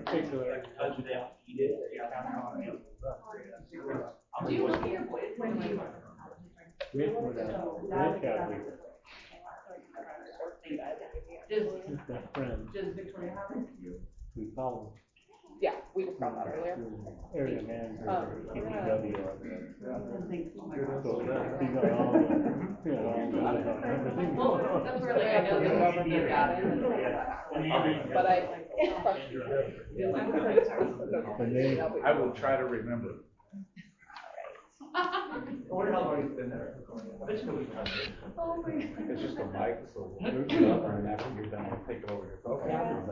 particular budget needed. Do you want your when you that friend. Does Victoria have it? We call Yeah, we just got that earlier. area manager, KPW. So he's got all everything. Well, that's where like I know the government got in, but I will try to remember. I wonder how long he's been there. I bet you nobody's touched it. Oh my God. It's just a mic, so we'll move it up, and after you're done, I'll take it over here. Okay.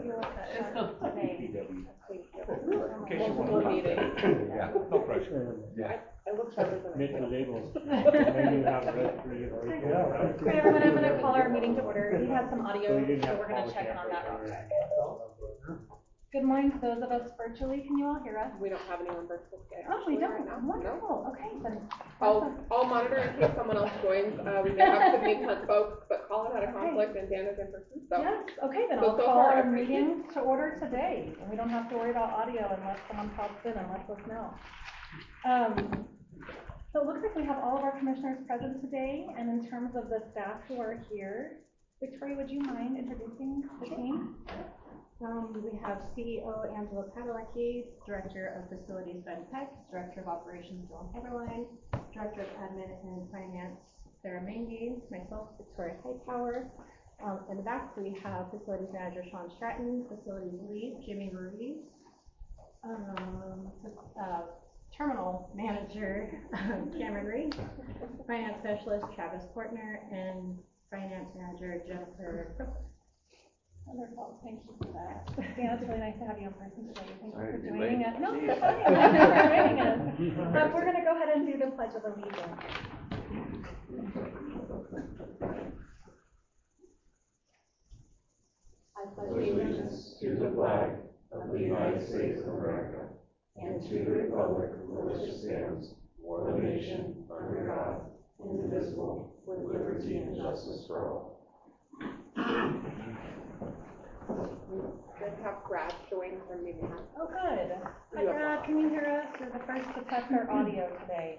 In case you want multiple to. meetings. Yeah, no pressure. Yeah. I looked everything. Mitch was able, maybe you have a referee or. Okay, everyone, I'm going to call our meeting to order. We had some audio, so we're going to check in on that real quick. Good morning to those of us virtually. Can you all hear us? We don't have anyone virtual today. Oh, we don't? Right now. Wonderful. No. Okay, then. I'll monitor in case someone else joins. We may have some Hunt folks, but Colin had a conflict and Dan is in person. So. Yes, okay, then I'll call our meeting to order today. And we don't have to worry about audio unless someone pops in and lets us know. So it looks like we have all of our commissioners present today, and in terms of the staff who are here, Victoria, would you mind introducing the team? We have CEO Angela Padalecki, Director of Facilities Ben Peck, Director of Operations John Heberlein, Director of Admin and Finance Sarah Mangy, myself Victoria Hightower. In the back we have Facilities Manager Sean Stratton, Facilities Lead Jimmy Ruiz, Terminal Manager Cameron Reed, Finance Specialist Travis Portner, and Finance Manager Jennifer Crooker. Wonderful, thank you for that. Dan, it's really nice to have you in person today. Thank you for Sorry, joining us. No, Jeez. you're fine. Thank you for joining us. We're going to go ahead and do the Pledge of Allegiance. I pledge allegiance to the flag of the United States of America and to the republic for which it stands, one nation, under God, indivisible, with liberty and justice for all. They have Brad join from meeting. Oh, good. Hi, Brad. Can you hear us? You're the first to test our audio today.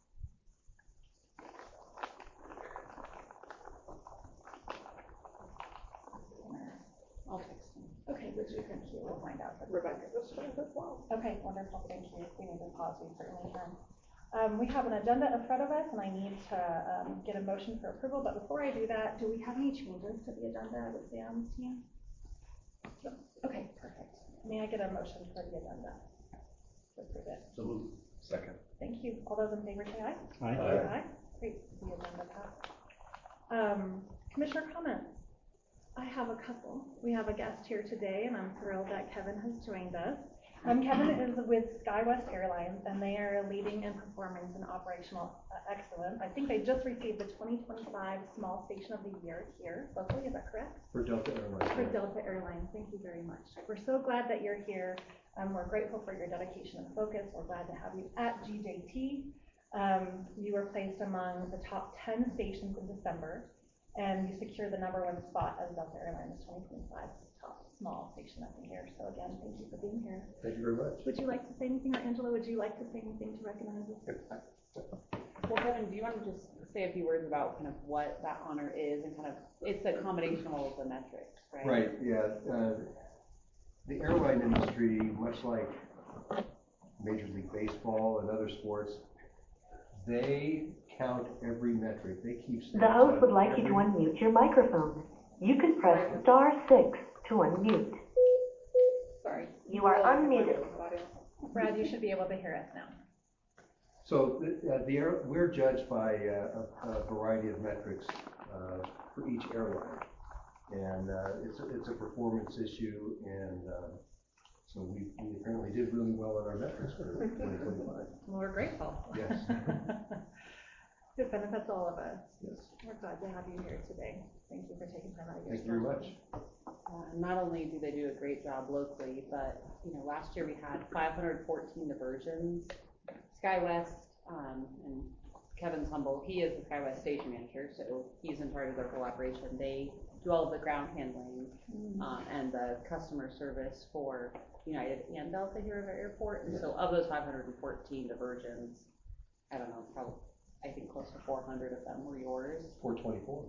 I'll text him. Okay, would you thank you? We'll find out. Rebecca just joined as well. Okay, wonderful. Thank you. If we need to pause, we certainly can. We have an agenda in front of us, and I need to get a motion for approval. But before I do that, do we have any changes to the agenda with Sam's team? No. Okay, perfect. May I get a motion for the agenda to approve it? So move. Second. Thank you. All those in favor say aye. Aye. Aye. Great. The agenda passed. Commissioner comments. I have a couple. We have a guest here today, and I'm thrilled that Kevin has joined us. Kevin is with SkyWest Airlines, and they are leading in performance and operational excellence. I think they just received the 2025 Small Station of the Year here locally. Is that correct? For Delta Airlines. For Delta Airlines. Thank you very much. We're so glad that you're here. We're grateful for your dedication and focus. We're glad to have you at GJT. You were placed among the top 10 stations in December, and you secured the #1 spot as Delta Airlines 2025 top small station of the year. So again, thank you for being here. Thank you very much. Would you like to say anything, or Angela, would you like to say anything to recognize us? Well, Kevin, do you want to just say a few words about kind of what that honor is and kind of, it's a combination of all of the metrics, right? Right, yeah. The airline industry, much like Major League Baseball and other sports, they count every metric. They keep stats. The host would like you to unmute your microphone. You can press *6 to unmute. Sorry. You are unmuted. Brad, you should be able to hear us now. So we're judged by a variety of metrics for each airline, and it's a performance issue, and so we apparently did really well on our metrics for 2025. Well, we're grateful. Yes. It benefits all of us. Yes. We're glad to have you here today. Thank you for taking time out of your Thank you very much. Not only do they do a great job locally, but last year we had 514 diversions. SkyWest, and Kevin's humble. He is the SkyWest station manager, so he's in charge of their whole operation. They do all of the ground handling, and the customer service for United and Delta here at our airport. And so of those 514 diversions, I don't know, probably, I think close to 400 of them were yours. 424.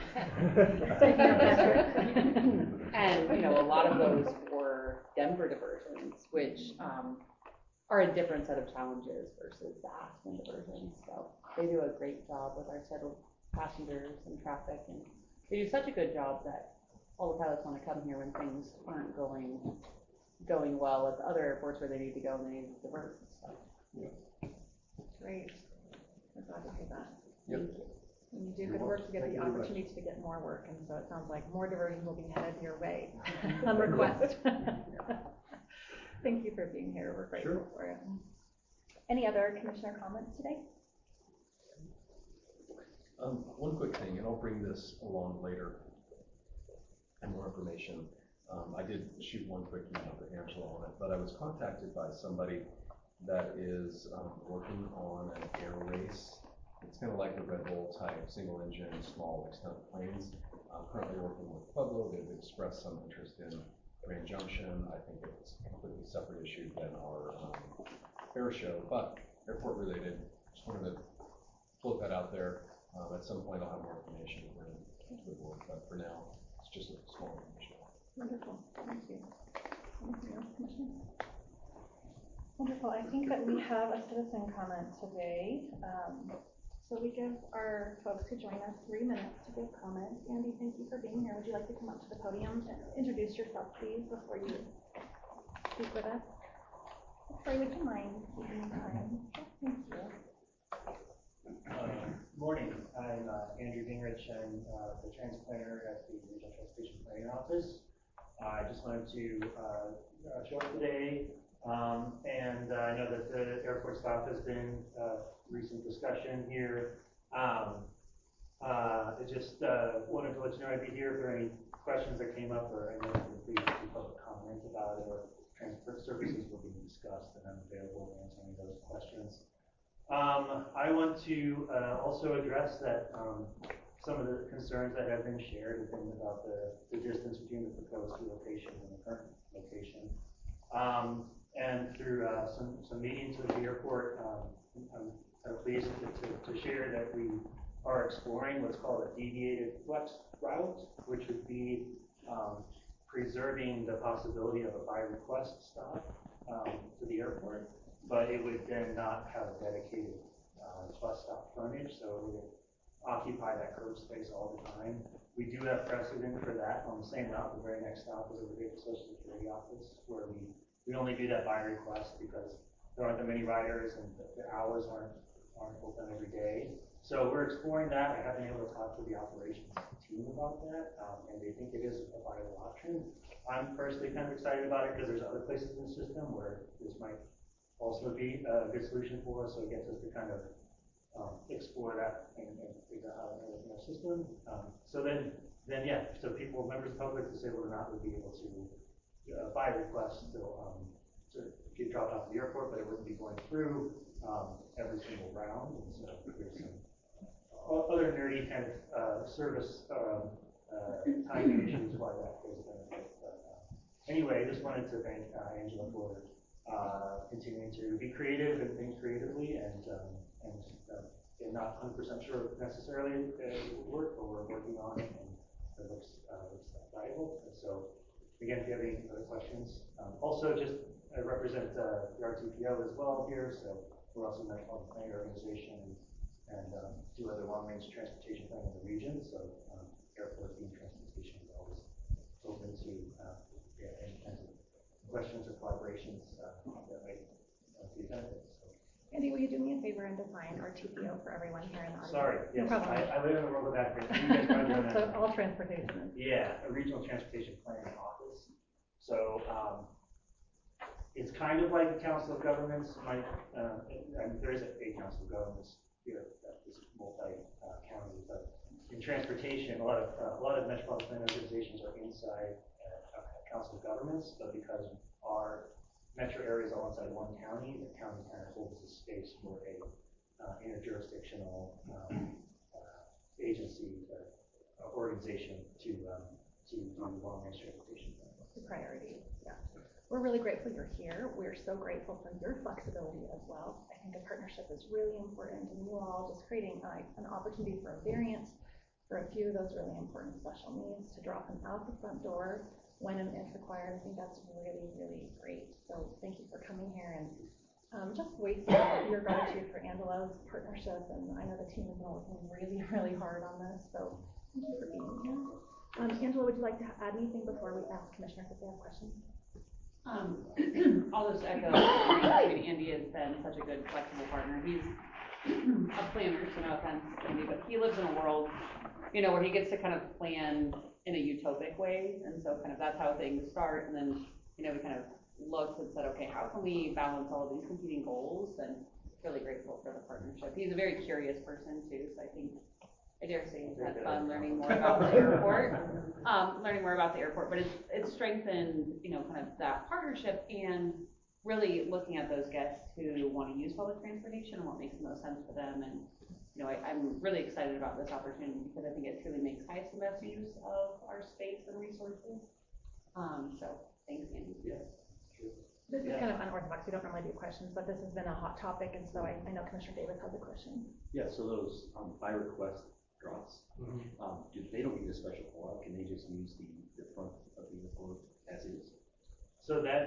And, you know, a lot of those were Denver diversions, which, are a different set of challenges versus the Aspen diversions. So they do a great job with our scheduled passengers and traffic, and they do such a good job that all the pilots want to come here when things aren't going well at the other airports where they need to go and they need to divert and stuff. Great. We're glad to hear that. Yep. Thank you. When you do You're good work, welcome. you get Thank the you very much. opportunity to get more work, and so it sounds like more diversions will be headed your way on request. Thank you for being here. We're grateful Sure. for it. Any other commissioner comments today? One quick thing, and I'll bring this along later and more information. I did shoot one quick email to Angela on it, but I was contacted by somebody that is working on an air race. It's kind of like a Red Bull type, single engine, small extent planes. I'm currently working with Pueblo. They've expressed some interest in Grand Junction. I think it's a completely separate issue than our air show, but airport related. Just wanted to float that out there. At some point I'll have more information to bring to the board, but for now, it's just a small information. Wonderful. Thank you. Anything else, Commissioner? Wonderful. I think that we have a citizen comment today. So we give our folks who join us 3 minutes to give comments. Andy, thank you for being here. Would you like to come up to the podium and introduce yourself, please, before you speak with us? Sorry, would you mind keeping time? Thank you. Morning, I'm Andrew Gingrich. I'm the transplanter at the Regional Transportation Planning Office. I just wanted to show up today, and I know that the airport staff has been recent discussion here. I just wanted to let you know I'd be here for any questions that came up, or I know that please public comment about it, or transport services will be discussed, and I'm available to answer any of those questions. I want to also address that some of the concerns that have been shared have been about the distance between the proposed two locations and the current location. And through some meetings with the airport, I'm pleased to share that we are exploring what's called a deviated flex route, which would be preserving the possibility of a by request stop to the airport, but it would then not have a dedicated bus stop frontage, so it would occupy that curb space all the time. We do have precedent for that on the same route. The very next stop is over here at the Social Security office, where we only do that by request because there aren't that many riders and the hours aren't open every day. So we're exploring that. I have been able to talk to the operations team about that, and they think it is a viable option. I'm personally kind of excited about it because there's other places in the system where this might also be a good solution for us. So it gets us to kind of explore that and figure out how to manage our system. So then yeah, so people, members of the public, disabled or not, would be able to by request to get dropped off at the airport, but it wouldn't be going through every single round. And so there's some other nerdy kind of service timing issues why that goes benefit. But anyway, I just wanted to thank Angela for continuing to be creative and think creatively, and not 100% sure necessarily it would work, but we're working on it, and it looks viable. And so again, if you have any other questions, also just I represent the RTPO as well here, so we're also a metropolitan planning organization and do other long-range transportation planning in the region. So airport being transportation is always open to any kinds of questions or collaborations that might be benefits. So. Andy, will you do me a favor and define RTPO for everyone here in the audience? Sorry, yes, no problem. I live in the world of backwards. You guys probably know So that. all transportation. Yeah, a regional transportation planning office. So it's kind of like the Council of Governments. There is a Council of Governments here that is multi-county, but in transportation, a lot of metropolitan planning organizations are inside Council of Governments, but because our metro area is all inside one county, the county kind of holds the space for a interjurisdictional agency that organization to do long-range transportation. The priority, yeah. We're really grateful you're here. We're so grateful for your flexibility as well. I think a partnership is really important, and you all just creating an opportunity for a variance for a few of those really important special needs to drop them out the front door when and if required. I think that's really, really great. So thank you for coming here and just voicing your gratitude for Angela's partnership. And I know the team has been working really, really hard on this. So thank you for being here. Angela, would you like to add anything before we ask commissioners if they have questions? I'll just echo, I mean, Andy has been such a good flexible partner. He's a planner, so no offense, Andy, but he lives in a world, you know, where he gets to kind of plan in a utopic way. And so kind of that's how things start. And then, you know, we kind of looked and said, okay, how can we balance all of these competing goals? And really grateful for the partnership. He's a very curious person too, so I think, I dare say he's had fun learning more about the airport, but it's strengthened, you know, kind of that partnership and really looking at those guests who want to use public transportation and what makes the most sense for them. And, you know, I'm really excited about this opportunity because I think it truly makes highest and best use of our space and resources. So thanks, Andy. Yeah. This is kind of unorthodox. We don't normally do questions, but this has been a hot topic, and so I know Commissioner Davis has a question. Yeah, so those by request drops, they don't need a special pull-out, can they just use the front of the airport as is? So that's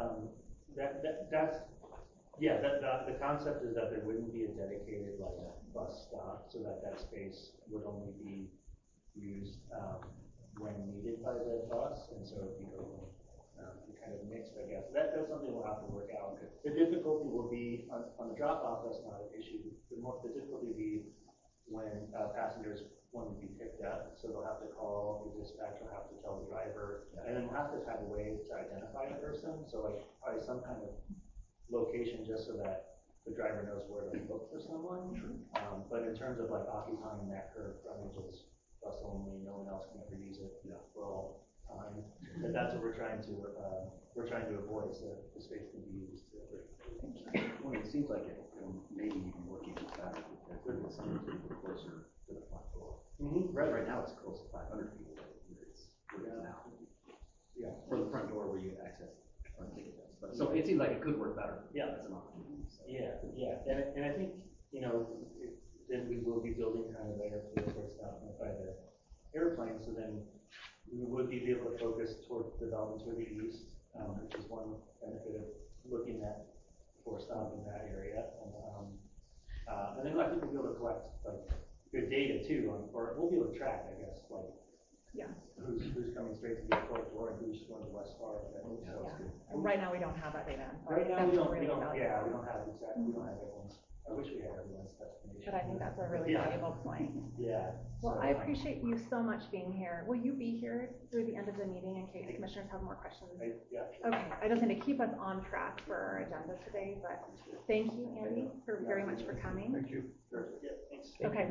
the concept is that there wouldn't be a dedicated like bus stop, so that space would only be used when needed by the bus, and so if you go kind of mixed, I guess. That's something we'll have to work out. The difficulty will be on the drop-off. That's not an issue. The difficulty will be when passengers want to be picked up. So they'll have to call the dispatch. Will have to tell the driver, and then we'll have to have a way to identify the person. So like probably some kind of location just so that the driver knows where to look for someone. But in terms of like occupying that curb frontage as bus only, no one else can ever use it for all time. And that's what we're trying to avoid, so the space can be used to. Well, it seems like it maybe even work even better if it's closer to the front door. Right now it's close to 500 people. It's now. Yeah, for the front door where you access front ticket desk. But so it seems like it could work better. Yeah, as an opportunity. So. Yeah, and I think then we will be building kind of the airport where it's not by the airplane, so then we would be able to focus toward development toward the east, which is one benefit of looking at for stop in that area. And then I think we'll be able to collect like good data too, or we'll be able to track, I guess, like who's coming straight to the airport door and who's going to West Far. Right now we don't have that data. Right now we don't have everyone's. I wish we had everyone's destination. But I think that's a really valuable point. Yeah. Well, I appreciate you so much being here. Will you be here through the end of the meeting in case commissioners have more questions? Yeah. Okay, I just need to keep us on track for our agenda today, but thank you, Andy, very much for coming. Thank you. Yeah, thanks. Okay.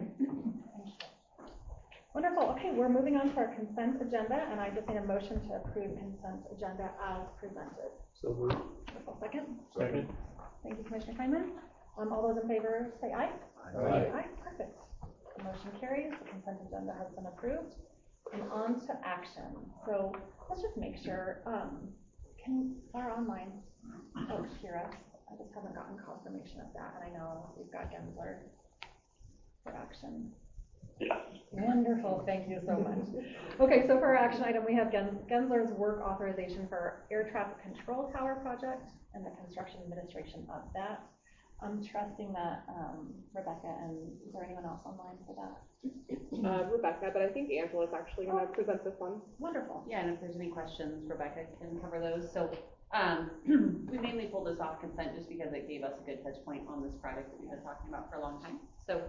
Wonderful. Okay, we're moving on to our consent agenda, and I just need a motion to approve consent agenda as presented. So moved. Second. Second. Thank you, Commissioner Kleinman. All those in favor say aye. Aye. Perfect. The motion carries. The consent agenda has been approved. And on to action. So let's just make sure, can our online folks hear us? I just haven't gotten confirmation of that, and I know we've got Gensler for action. Wonderful, thank you so much. Okay, so for our action item, we have Gensler's work authorization for air traffic control tower project and the construction administration of that. I'm trusting that Rebecca, and is there anyone else online for that? Rebecca, but I think Angela's actually going to present this one. Wonderful. Yeah, and if there's any questions, Rebecca can cover those. So we mainly pulled this off consent just because it gave us a good touch point on this project that we've been talking about for a long time. So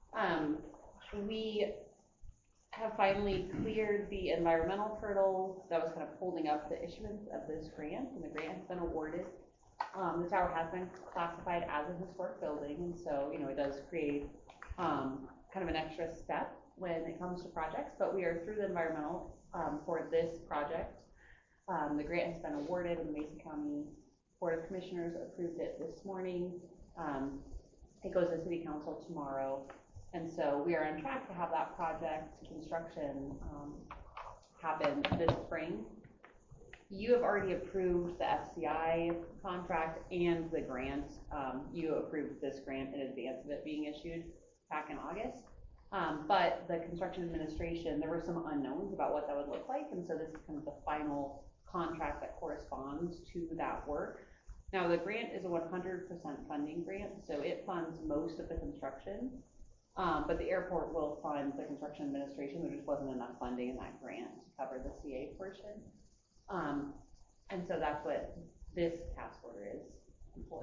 we have finally cleared the environmental hurdle that was kind of holding up the issuance of this grant, and the grant has been awarded. The tower has been classified as a historic building, and so, it does create kind of an extra step when it comes to projects, but we are through the environmental for this project. The grant has been awarded, and the Mason County Board of Commissioners approved it this morning. It goes to City Council tomorrow, And so we are on track to have that project construction, happen this spring. You have already approved the FCI contract and the grant. You approved this grant in advance of it being issued back in August. But the construction administration, there were some unknowns about what that would look like, and so this is kind of the final contract that corresponds to that work. Now, the grant is a 100% funding grant, so it funds most of the construction, but the airport will fund the construction administration. There just wasn't enough funding in that grant to cover the CA portion. And so that's what this task order is for.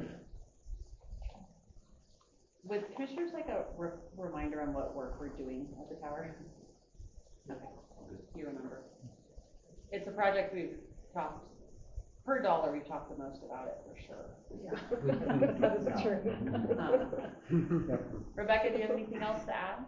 Would commissioners like a reminder on what work we're doing at the tower? Okay, you remember. It's a project we've talked, per dollar, we've talked the most about it for sure. Yeah, that is true. Rebecca, do you have anything else to add?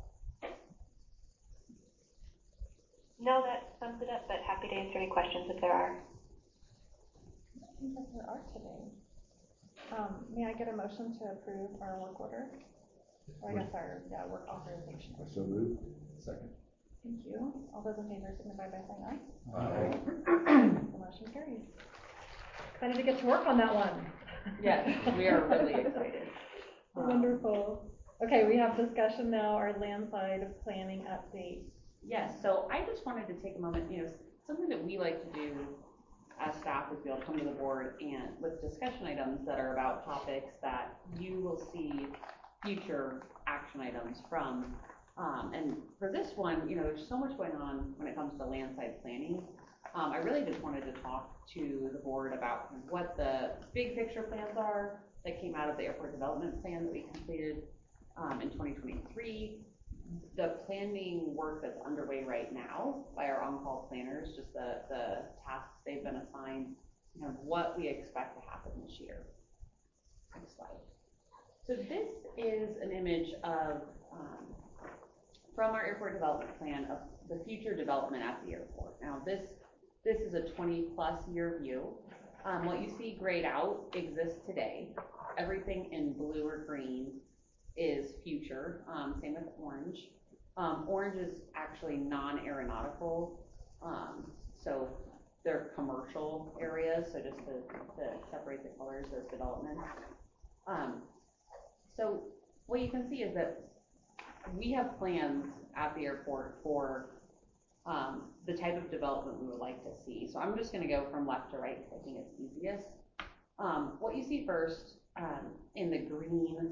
No, that sums it up, but happy to answer any questions if there are. I think that there are today. May I get a motion to approve our work order? Or I guess our work authorization. So moved. Second. Thank you. All those in favor signify by saying aye. Aye. The motion carries. Excited to get to work on that one. Yes, we are really excited. Wonderful. Okay, we have discussion now, our landside planning update. Yes, so I just wanted to take a moment, something that we like to do as staff is be able to come to the board and with discussion items that are about topics that you will see future action items from. And for this one, there's so much going on when it comes to landside planning. I really just wanted to talk to the board about what the big picture plans are that came out of the airport development plan that we completed in 2023. The planning work that's underway right now by our on-call planners, just the tasks they've been assigned, what we expect to happen this year. Next slide. So this is an image of, from our airport development plan of the future development at the airport. Now this is a 20+ year view. What you see grayed out exists today. Everything in blue or green is future, same with orange. Orange is actually non-aeronautical, so they're commercial areas, so just to separate the colors of development. So what you can see is that we have plans at the airport for the type of development we would like to see. So I'm just going to go from left to right because I think it's easiest. What you see first in the green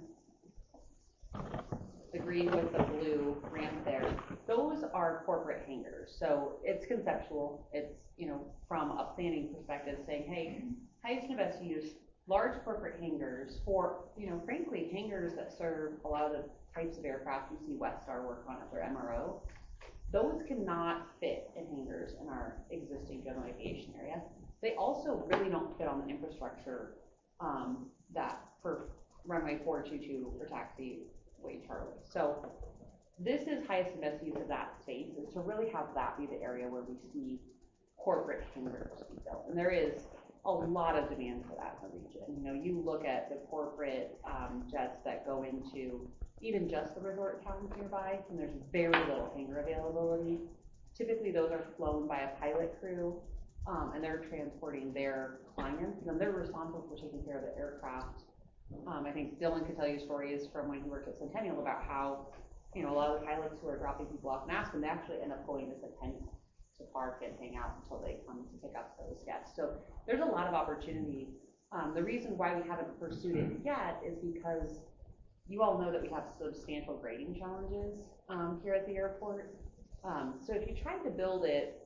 with the blue ramp there, those are corporate hangars. So it's conceptual. It's, from a planning perspective saying, hey, highest and best use, large corporate hangars for, frankly, hangars that serve a lot of the types of aircraft you see Westar work on at their MRO. Those cannot fit in hangars in our existing general aviation area. They also really don't fit on the infrastructure that for runway 422 or taxiway Charlie. So this is highest and best use of that space, is to really have that be the area where we see corporate hangars be built. And there is a lot of demand for that in the region. You look at the corporate jets that go into even just the resort towns nearby, and there's very little hangar availability. Typically those are flown by a pilot crew, and they're transporting their clients, and then they're responsible for taking care of the aircraft. I think Dylan could tell you stories from when he worked at Centennial about how, a lot of the pilots who are dropping people off in Aspen, they actually end up going to Centennial to park and hang out until they come to pick up those guests. So there's a lot of opportunity. The reason why we haven't pursued it yet is because you all know that we have substantial grading challenges here at the airport. So if you tried to build it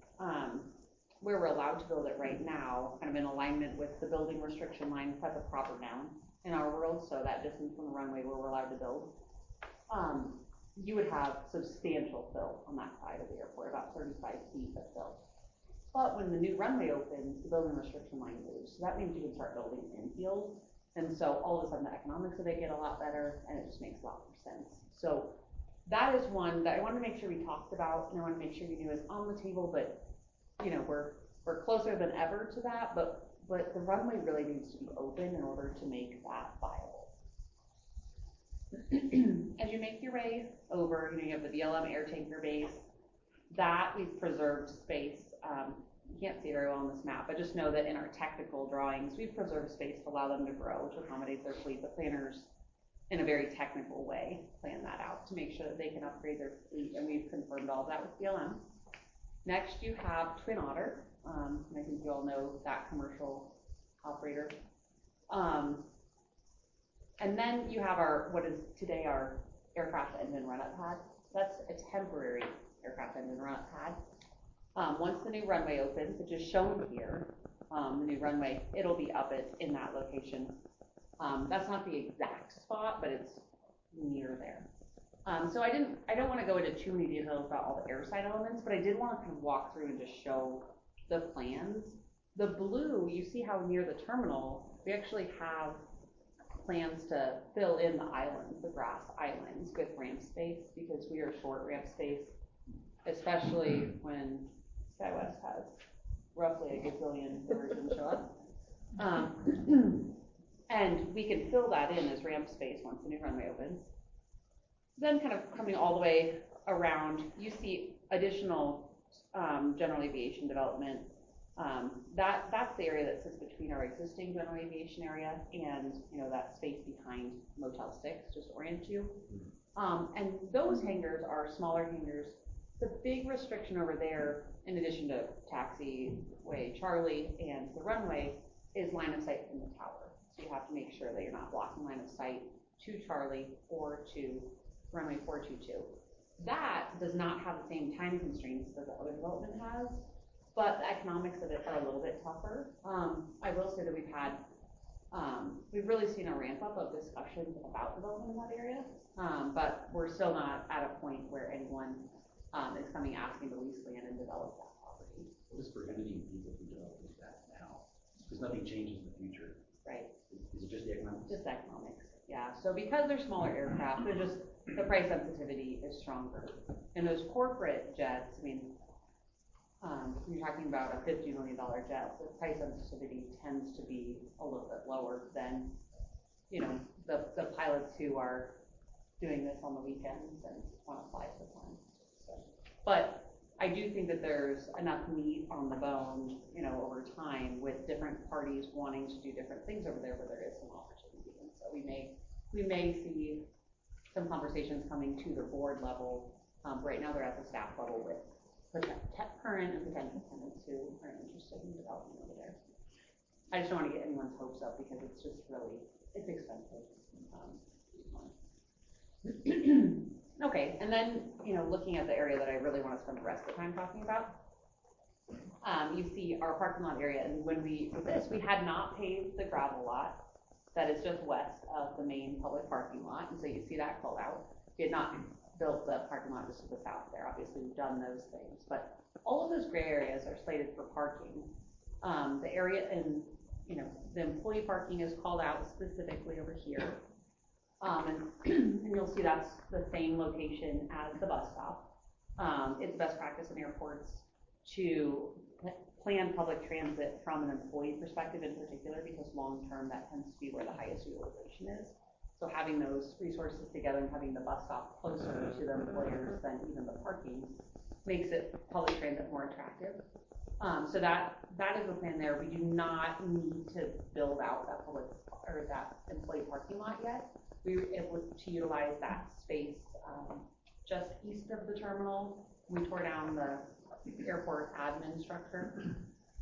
where we're allowed to build it right now, kind of in alignment with the building restriction line, that's a proper noun in our world, so that distance from the runway where we're allowed to build, you would have substantial fill on that side of the airport, about 35 feet of fill. But when the new runway opens, the building restriction line moves. So that means you can start building infield. And so all of a sudden the economics of it get a lot better, and it just makes a lot more sense. So that is one that I want to make sure we talked about, and I want to make sure you knew is on the table, but we're closer than ever to that, but the runway really needs to be open in order to make that viable. As you make your way over, you have the BLM air tanker base. That we've preserved space. You can't see it very well on this map, but just know that in our technical drawings, we've preserved space to allow them to grow, to accommodate their fleet. The planners, in a very technical way, plan that out to make sure that they can upgrade their fleet, and we've confirmed all of that with BLM. Next, you have Twin Otter. And I think you all know that commercial operator. And then you have what is today our aircraft engine run-up pad. That's a temporary aircraft engine run-up pad. Once the new runway opens, which is shown here, the new runway, it'll be up in that location. That's not the exact spot, but it's near there. So I don't want to go into too many details about all the airside elements, but I did want to kind of walk through and just show the plans. The blue, you see how near the terminal, we actually have plans to fill in the islands, the grass islands, with ramp space, because we are short ramp space, especially when SkyWest has roughly a gazillion diversions show up. And we can fill that in as ramp space once the new runway opens. Then kind of coming all the way around, you see additional general aviation development. That's the area that sits between our existing general aviation area and that space behind Motel 6, just to orient you. And those hangars are smaller hangars. The big restriction over there, in addition to taxiway Charlie and the runway, is line of sight from the tower. So you have to make sure that you're not blocking line of sight to Charlie or to runway 422. That does not have the same time constraints that the other development has, but the economics of it are a little bit tougher. I will say that we've really seen a ramp up of discussions about development in that area, but we're still not at a point where anyone is coming asking to lease land and develop that property. What is prohibiting people from developing that now? Because nothing changes in the future. Right. Is it just the economics? Just economics, yeah. So because they're smaller aircraft, the price sensitivity is stronger. And those corporate jets, I mean, you're talking about a $50 million jet, the price sensitivity tends to be a little bit lower than, the pilots who are doing this on the weekends and want to fly for fun. But I do think that there's enough meat on the bone, over time, with different parties wanting to do different things over there, where there is some opportunity. And so we may see some conversations coming to the board level. Right now, they're at the staff level with current and potential tenants who are interested in development over there. I just don't want to get anyone's hopes up, because it's just it's expensive. Okay, and then, looking at the area that I really want to spend the rest of the time talking about, you see our parking lot area, and with this, we had not paved the gravel lot that is just west of the main public parking lot, and so you see that called out. We had not built the parking lot just to the south there. Obviously, we've done those things, but all of those gray areas are slated for parking. The area and, the employee parking is called out specifically over here. And you'll see that's the same location as the bus stop. It's best practice in airports to plan public transit from an employee perspective in particular, because long-term that tends to be where the highest utilization is. So having those resources together and having the bus stop closer to the employers than even the parking makes it public transit more attractive. So that is the plan there. We do not need to build out that employee parking lot yet. We were able to utilize that space just east of the terminal. We tore down the airport admin structure,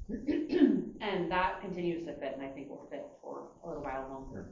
and that continues to fit, and I think will fit for a little while longer.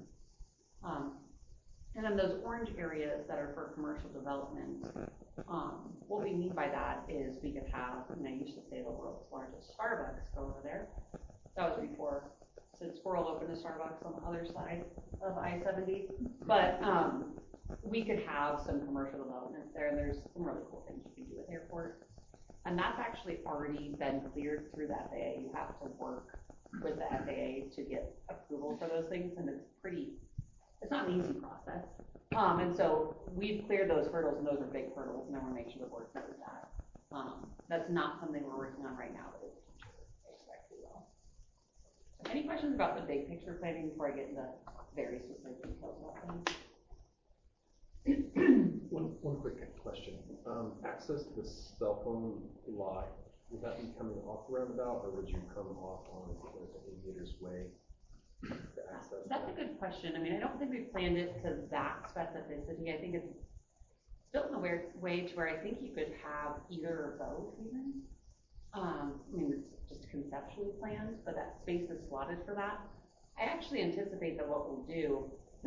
And then those orange areas that are for commercial development, what we mean by that is we could have, I used to say the world's largest Starbucks go over there. That was before Sid Squirrel opened a Starbucks on the other side of I-70. But we could have some commercial developments there, and there's some really cool things you can do with airports. And that's actually already been cleared through the FAA. You have to work with the FAA to get approval for those things, and it's not an easy process. And so we've cleared those hurdles, and those are big hurdles, and I want to make sure the board knows that. That's not something we're working on right now, but it's expected well. Any questions about the big picture planning before I get into very specific details about things? One quick question. Access to the cell phone lot, would that be coming off the roundabout, or would you come off on the Aviator's Way to access That's a that? good question. I mean, I don't think we planned it to that specificity. I think it's built in a weird way to where I think you could have either or both even. I mean, it's just conceptually planned, but that space is slotted for that. I actually anticipate that what we'll do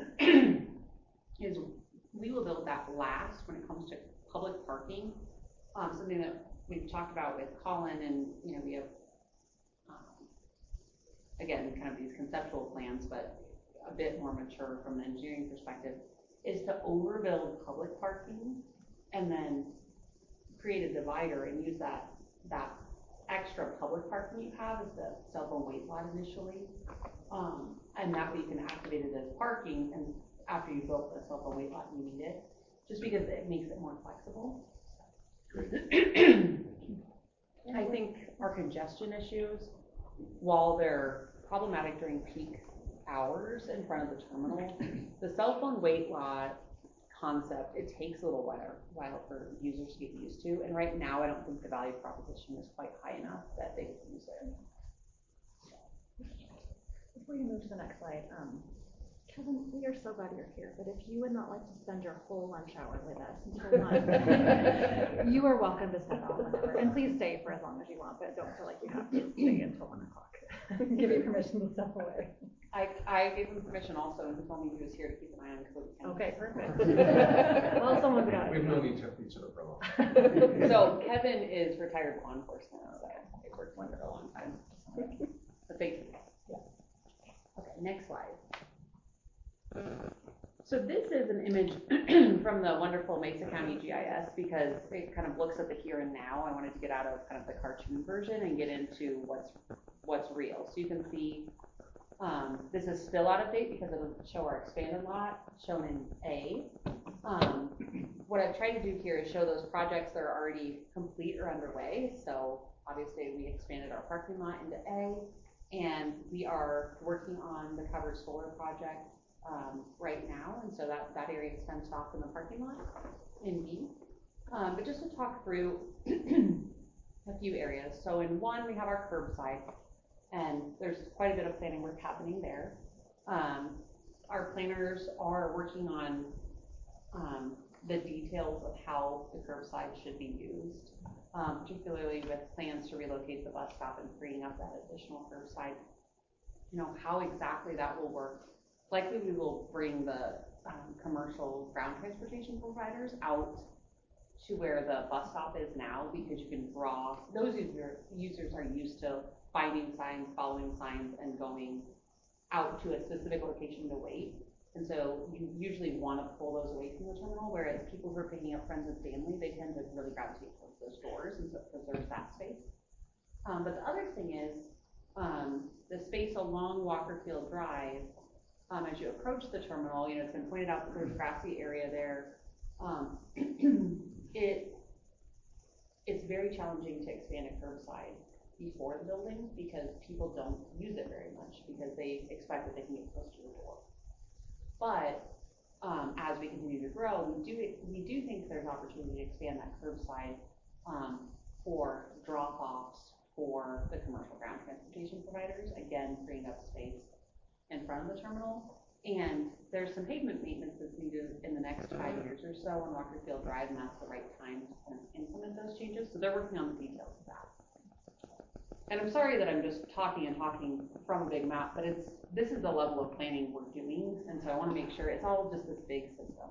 is we will build that last when it comes to public parking. Something that we've talked about with Colin, and you know, we have again kind of these conceptual plans, but a bit more mature from an engineering perspective, is to overbuild public parking and then create a divider and use that extra public parking you have as the cell phone wait lot initially, and that way you can activate it as parking, and after you built the cell phone wait lot, you need it, just because it makes it more flexible. I think our congestion issues, while they're problematic during peak hours in front of the terminal, the cell phone wait lot concept, it takes a little while for users to get used to, and right now I don't think the value proposition is quite high enough that they can use it. Before you move to the next slide, Kevin, we are so glad you're here, but if you would not like to spend your whole lunch hour with us until 1, you are welcome to step out whenever, and please stay for as long as you want, but don't feel like you have to stay until 1 o'clock. Give you permission to step away. I gave him permission also, and he told me he was here to keep an eye on Cody. Okay, perfect. Well, someone's got it. We've known each other for a while. So Kevin is retired law enforcement, so they worked together for a long time. But thank you. Yeah. Okay, next slide. So this is an image from the wonderful Mesa County GIS because it kind of looks at the here and now. I wanted to get out of kind of the cartoon version and get into what's real. So you can see this is still out of date because it doesn't show our expanded lot shown in A. What I've tried to do here is show those projects that are already complete or underway. So obviously we expanded our parking lot into A, and we are working on the covered solar project right now, and so that area is fenced off in the parking lot in B. But just to talk through a few areas. So in 1, we have our curbside, and there's quite a bit of planning work happening there. Our planners are working on the details of how the curbside should be used, particularly with plans to relocate the bus stop and freeing up that additional curbside. You know, how exactly that will work. Likely we will bring the commercial ground transportation providers out to where the bus stop is now, because you can draw, those users are used to finding signs, following signs, and going out to a specific location to wait. And so you usually want to pull those away from the terminal, whereas people who are picking up friends and family, they tend to really gravitate towards those doors, and so it preserves that space. But the other thing is the space along Walker Field Drive. As you approach the terminal, you know, it's been pointed out that there's a grassy area there. It's very challenging to expand a curbside before the building because people don't use it very much because they expect that they can get close to the door. But as we continue to grow, we do think there's opportunity to expand that curbside for drop-offs for the commercial ground transportation providers, again, freeing up space in front of the terminal. And there's some pavement maintenance that's needed in the next 5 years or so on Walker Field Drive, and that's the right time to kind of implement those changes. So they're working on the details of that. And I'm sorry that I'm just talking from a big map, but this is the level of planning we're doing, and so I want to make sure it's all just this big system.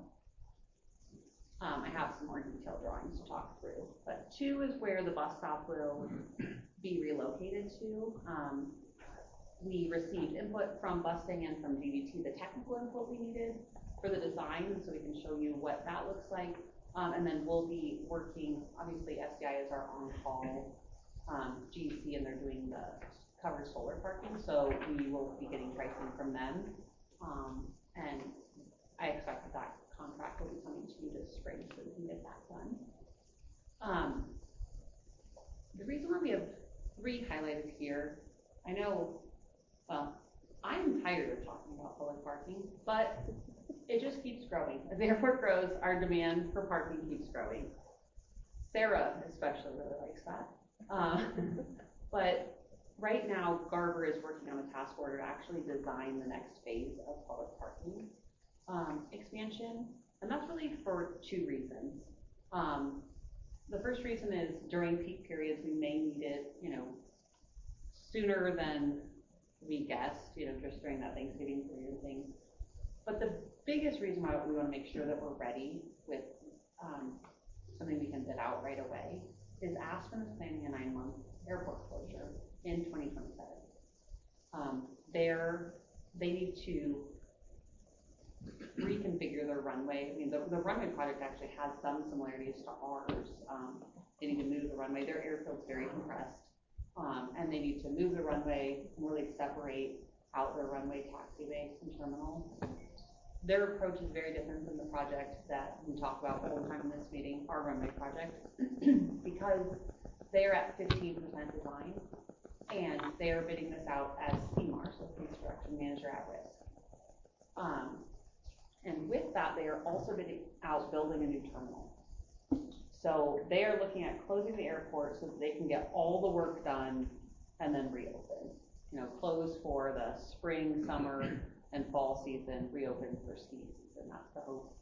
I have some more detailed drawings to talk through, but 2 is where the bus stop will be relocated to. We received input from busing and from GDT, the technical input we needed for the design, so we can show you what that looks like. And then we'll be working, obviously SDI is our on-call GC, and they're doing the covered solar parking, so we will be getting pricing from them. And I expect that contract will be coming to you this spring, so we can get that done. The reason why we have 3 highlighted here, I know, well, I'm tired of talking about public parking, but it just keeps growing. As the airport grows, our demand for parking keeps growing. Sarah especially really likes that. But right now, Garber is working on a task order to actually design the next phase of public parking expansion. And that's really for two reasons. The first reason is during peak periods, we may need it, sooner than we guessed, just during that Thanksgiving period thing. But the biggest reason why we want to make sure that we're ready with something we can bid out right away is Aspen is planning a 9-month airport closure in 2027. They need to reconfigure their runway. I mean, the runway project actually has some similarities to ours. They need to move the runway. Their airfield's very compressed, and they need to move the runway, really separate out their runway taxiway and terminal. Their approach is very different than the project that we talk about all the time in this meeting, our runway project, because they are at 15% design, and they are bidding this out as CMAR, so Construction Manager at Risk. And with that, they are also bidding out building a new terminal. So they are looking at closing the airport so that they can get all the work done and then reopen. Close for the spring, summer, and fall season, reopen for ski season. That's the hope.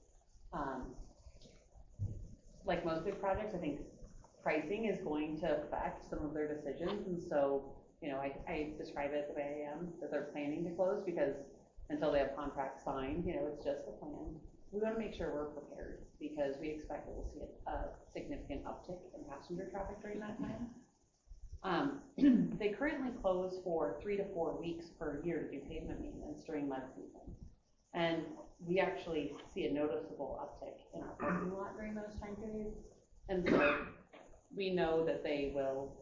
Like most big projects, I think pricing is going to affect some of their decisions. And so, I describe it the way I am, that they're planning to close, because until they have contracts signed, it's just a plan. We want to make sure we're prepared because we expect that we'll see a significant uptick in passenger traffic during that time. They currently close for 3 to 4 weeks per year to do pavement maintenance during mud season. And we actually see a noticeable uptick in our parking lot during those time periods. And so we know that they will,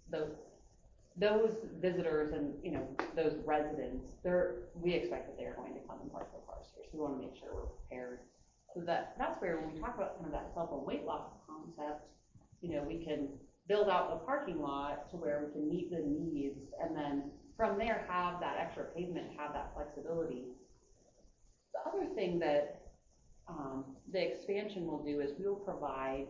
those visitors and, those residents, we expect that they're going to come and park their cars here. So we want to make sure we're prepared. So that's where when we talk about kind of that cell phone weight loss concept, we can build out the parking lot to where we can meet the needs, and then from there have that extra pavement, have that flexibility. The other thing that the expansion will do is we will provide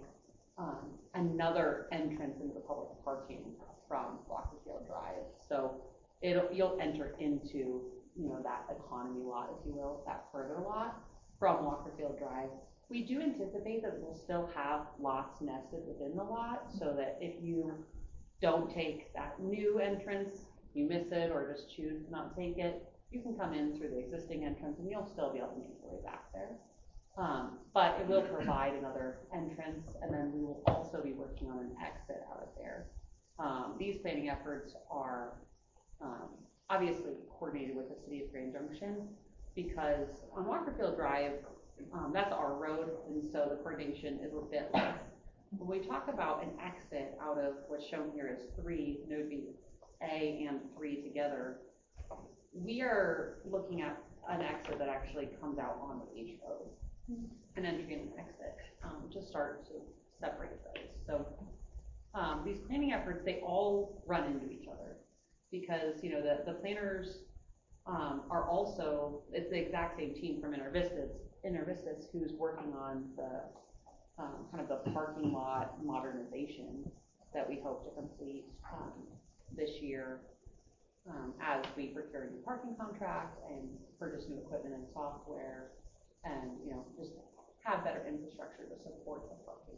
another entrance into the public parking from Walker Field Drive. So you'll enter into that economy lot, if you will, that further lot from Walker Field Drive. We do anticipate that we'll still have lots nested within the lot, so that if you don't take that new entrance, you miss it, or just choose to not take it, you can come in through the existing entrance and you'll still be able to make your way back there. But it will provide another entrance, and then we will also be working on an exit out of there. These planning efforts are obviously coordinated with the City of Grand Junction, because on Walker Field Drive, that's our road, and so the coordination is a bit less. When we talk about an exit out of what's shown here as 3, and it would be A and 3 together, we are looking at an exit that actually comes out on the H road, an entry and an exit, to start to separate those. So these planning efforts, they all run into each other, because the planners are also, it's the exact same team from Intervistas who's working on the kind of the parking lot modernization that we hope to complete this year, as we procure new parking contracts and purchase new equipment and software, and just have better infrastructure to support the parking.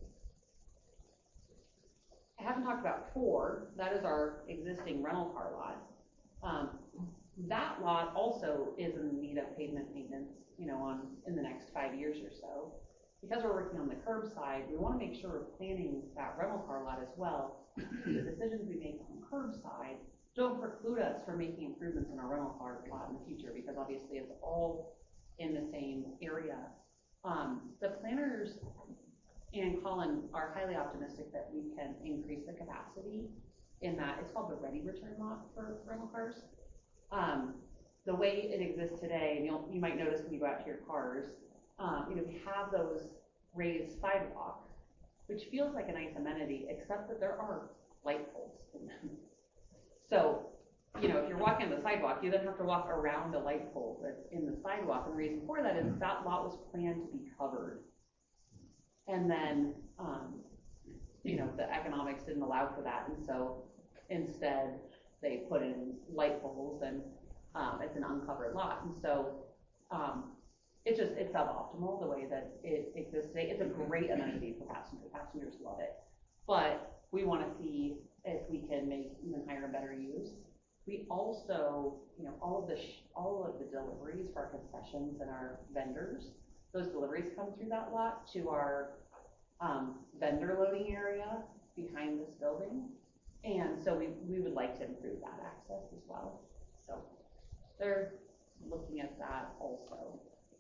I haven't talked about 4. That is our existing rental car lot. That lot also is in need of pavement maintenance, in the next 5 years or so. Because we're working on the curbside, we want to make sure we're planning that rental car lot as well. The decisions we make on curbside don't preclude us from making improvements in our rental car lot in the future, because obviously it's all in the same area. The planners and Colin are highly optimistic that we can increase the capacity in that. It's called the ready return lot for rental cars. The way it exists today, and you might notice when you go out to your cars, we have those raised sidewalks, which feels like a nice amenity, except that there are light poles in them. So, if you're walking on the sidewalk, you then have to walk around a light pole that's in the sidewalk, and the reason for that is that lot was planned to be covered. And then, you know, the economics didn't allow for that, and so instead, they put in light poles, and, it's an uncovered lot, and so, it's suboptimal the way that it exists today. It's a great amenity for passengers love it, but we wanna see if we can make even higher and better use. We also, you know, all of the deliveries for our concessions and our vendors, those deliveries come through that lot to our, vendor loading area behind this building. And so we would like to improve that access as well. So they're looking at that also.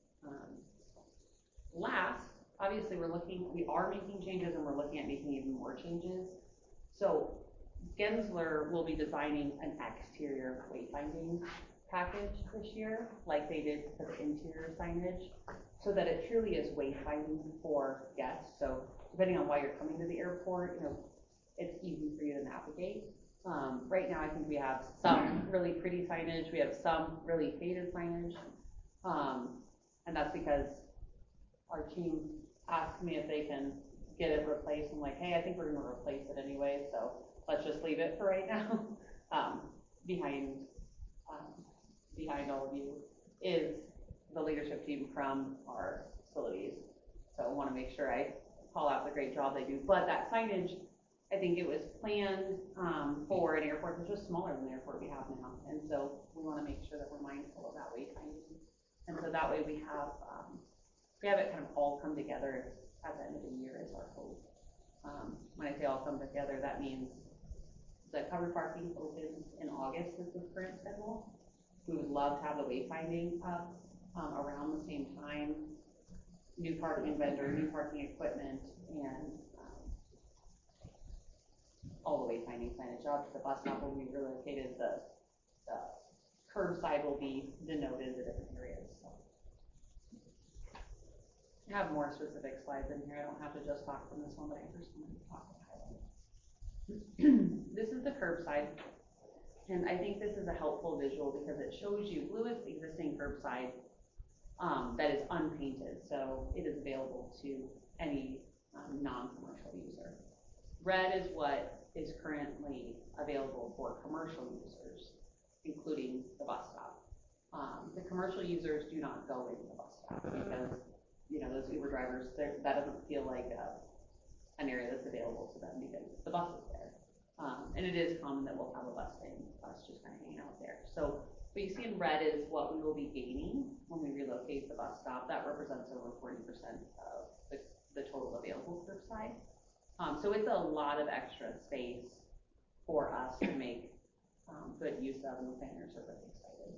Last, obviously we are making changes, and we're looking at making even more changes. So Gensler will be designing an exterior wayfinding package this year, like they did for the interior signage, so that it truly is wayfinding for guests. So depending on why you're coming to the airport, you know, it's easy for you to navigate. Right now, I think we have some really pretty signage, we have some really faded signage, and that's because our team asked me if they can get it replaced. I'm like, hey, I think we're gonna replace it anyway, so let's just leave it for right now. Behind all of you is the leadership team from our facilities. So I wanna make sure I call out the great job they do. But that signage, I think it was planned for an airport that's just smaller than the airport we have now. And so we wanna make sure that we're mindful of that wayfinding. And so that way we have it kind of all come together at the end of the year is our hope. When I say all come together, that means the covered parking opens in August is the current schedule. We would love to have the wayfinding up around the same time. New parking vendor, new parking equipment, and all the wayfinding signage up. The bus stop will be relocated. The curbside will be denoted to different areas. So. I have more specific slides in here. I don't have to just talk from this one, but I first want to talk about it. This is the curbside, and I think this is a helpful visual because it shows you blue is the existing curbside that is unpainted, so it is available to any non-commercial user. Red is what is currently available for commercial users, including the bus stop. The commercial users do not go into the bus stop because, you know, those Uber drivers, that doesn't feel like an area that's available to them because the bus is there. And it is common that we'll have a bus just kind of hanging out there. So what you see in red is what we will be gaining when we relocate the bus stop. That represents over 40% of the total available curbside. So it's a lot of extra space for us to make good use of, and the planners are really excited.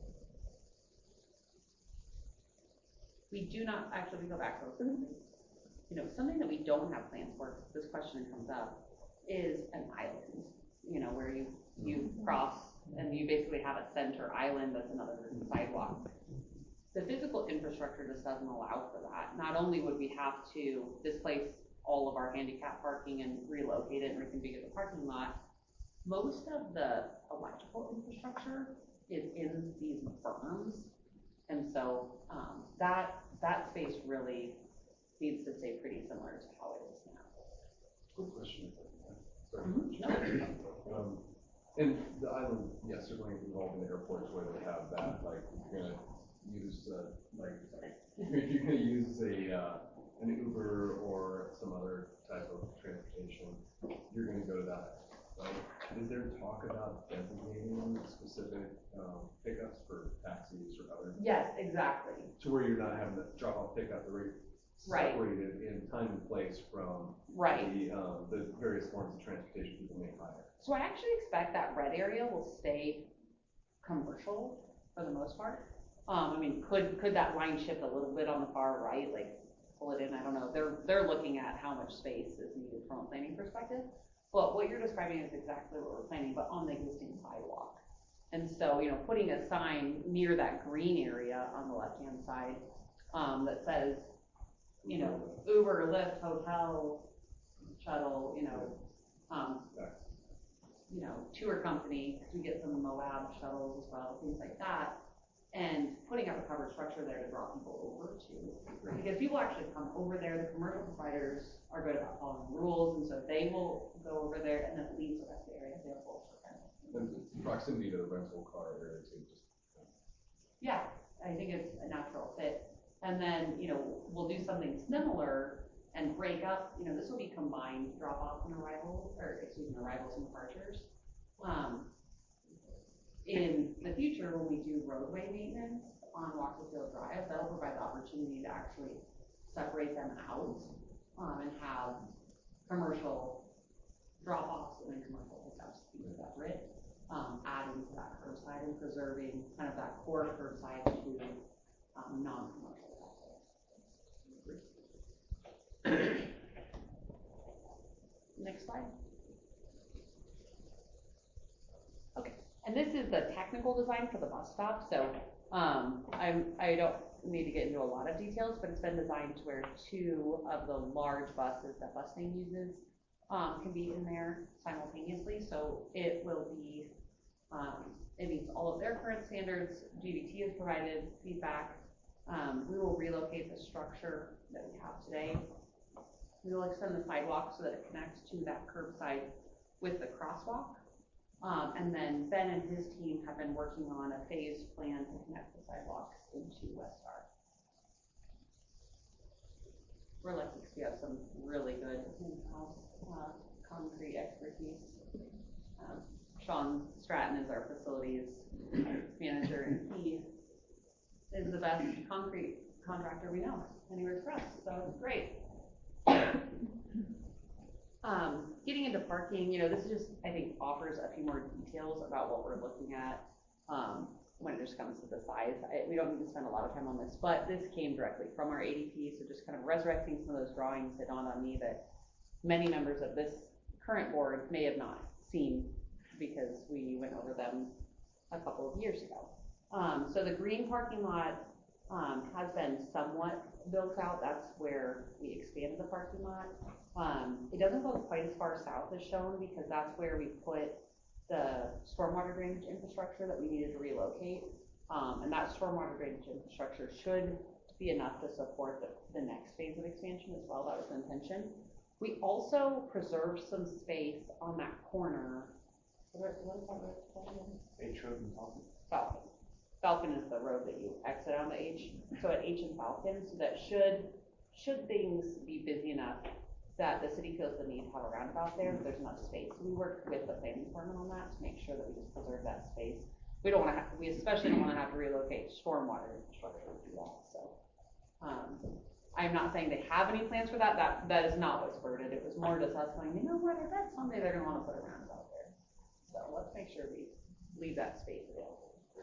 We do not, actually, we go back real quickly. You know, something that we don't have plans for, this question comes up, is an island, you know, where you cross and you basically have a center island that's another sidewalk. The physical infrastructure just doesn't allow for that. Not only would we have to displace all of our handicap parking and relocate it and reconfigure the parking lot, most of the electrical infrastructure is in these berms. And so that space really needs to stay pretty similar to how it is now. Quick question. Sorry. And the island, yes, certainly involved in the airports where they have that, like, if you're gonna use, if you're gonna use an Uber or some other type of transportation, you're gonna go to that, right? Is there talk about designating specific pickups for taxis or other? Yes, exactly. To where you're not having to drop off pickup, they're separated in time and place from the various forms of transportation people may hire. So I actually expect that red area will stay commercial for the most part. I mean, could that line shift a little bit on the far right, like pull it in? I don't know. They're looking at how much space is needed from a planning perspective. But what you're describing is exactly what we're planning, but on the existing sidewalk. And so, you know, putting a sign near that green area on the left-hand side that says, you know, Uber, Lyft, hotel, shuttle, you know, tour company, because we get some Moab shuttles as well, things like that, and putting up a covered structure there to draw people over to. Because people actually come over there, the commercial providers are good about following rules, and so they will go over there, and then it leaves the rest of the area available for rent. And proximity to the rental car area too, just. Yeah, I think it's a natural fit. And then, we'll do something similar and break up, this will be combined drop-offs and arrivals and departures. In the future, when we do roadway maintenance on Walkerfield Drive, that'll provide the opportunity to actually separate them out, and have commercial drop-offs and then commercial pickups be separate, adding to that curbside and preserving kind of that core curbside to non-commercial traffic. Next slide. Okay, and this is the technical design for the bus stop. So I don't need to get into a lot of details, but it's been designed to where 2 of the large buses that Busting uses can be in there simultaneously. So it will be, it meets all of their current standards. GDT has provided feedback. We will relocate the structure that we have today. We will extend the sidewalk so that it connects to that curbside with the crosswalk. And then Ben and his team have been working on a phased plan to connect the sidewalks into West Star. We're lucky because we have some really good in-house concrete expertise. Sean Stratton is our facilities manager, and he is the best concrete contractor we know anywhere for us, so it's great. Getting into parking, this just, I think, offers a few more details about what we're looking at when it just comes to the size. We don't need to spend a lot of time on this, but this came directly from our ADP, so just kind of resurrecting some of those drawings that dawned on me that many members of this current board may have not seen because we went over them a couple of years ago. So the green parking lot has been somewhat built out. That's where we expanded the parking lot. It doesn't go quite as far south as shown because that's where we put the stormwater drainage infrastructure that we needed to relocate. And that stormwater drainage infrastructure should be enough to support the next phase of expansion as well. That was the intention. We also preserved some space on that corner. What is that road called? H Road and Falcon. Falcon. Falcon is the road that you exit on the H. So at H and Falcon, so that should things be busy enough that the city feels the need to have a roundabout there, there's enough space. We worked with the planning department on that to make sure that we just preserve that space. We don't want to we especially don't want to have to relocate stormwater infrastructure to do that. So I'm not saying they have any plans for that. That is not what's worded. It was more just us going, you know what, I bet someday they're going to want to put a roundabout there. So let's make sure we leave that space available.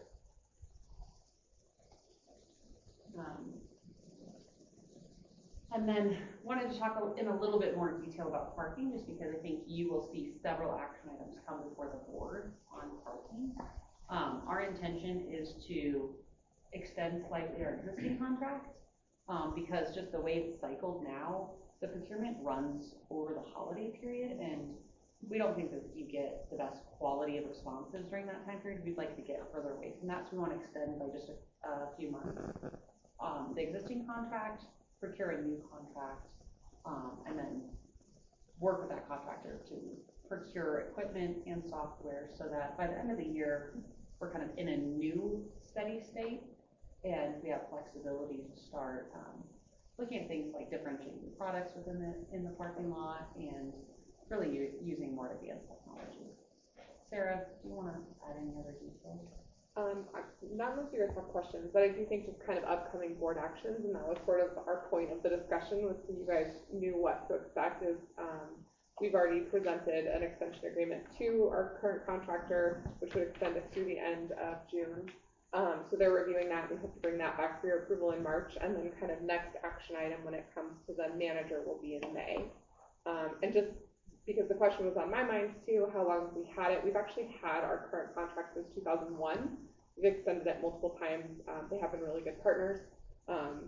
And then wanted to talk in a little bit more detail about parking, just because I think you will see several action items come before the board on parking. Our intention is to extend slightly our existing contract, because just the way it's cycled now, the procurement runs over the holiday period, and we don't think that you get the best quality of responses during that time period. We'd like to get further away from that, so we want to extend by just a few months the existing contract, procure a new contract, and then work with that contractor to procure equipment and software so that by the end of the year, we're kind of in a new steady state and we have flexibility to start looking at things like differentiating products in the parking lot and really using more advanced technology. Sarah, do you want to add any other details? Not unless you guys have questions, but I do think just kind of upcoming board actions, and that was sort of our point of the discussion, was so you guys knew what to expect. Is we've already presented an extension agreement to our current contractor, which would extend us through the end of June. So they're reviewing that. We hope to bring that back for your approval in March, and then kind of next action item when it comes to the manager will be in May. And just because the question was on my mind too, how long have we had it? We've actually had our current contract since 2001. We've extended it multiple times. They have been really good partners.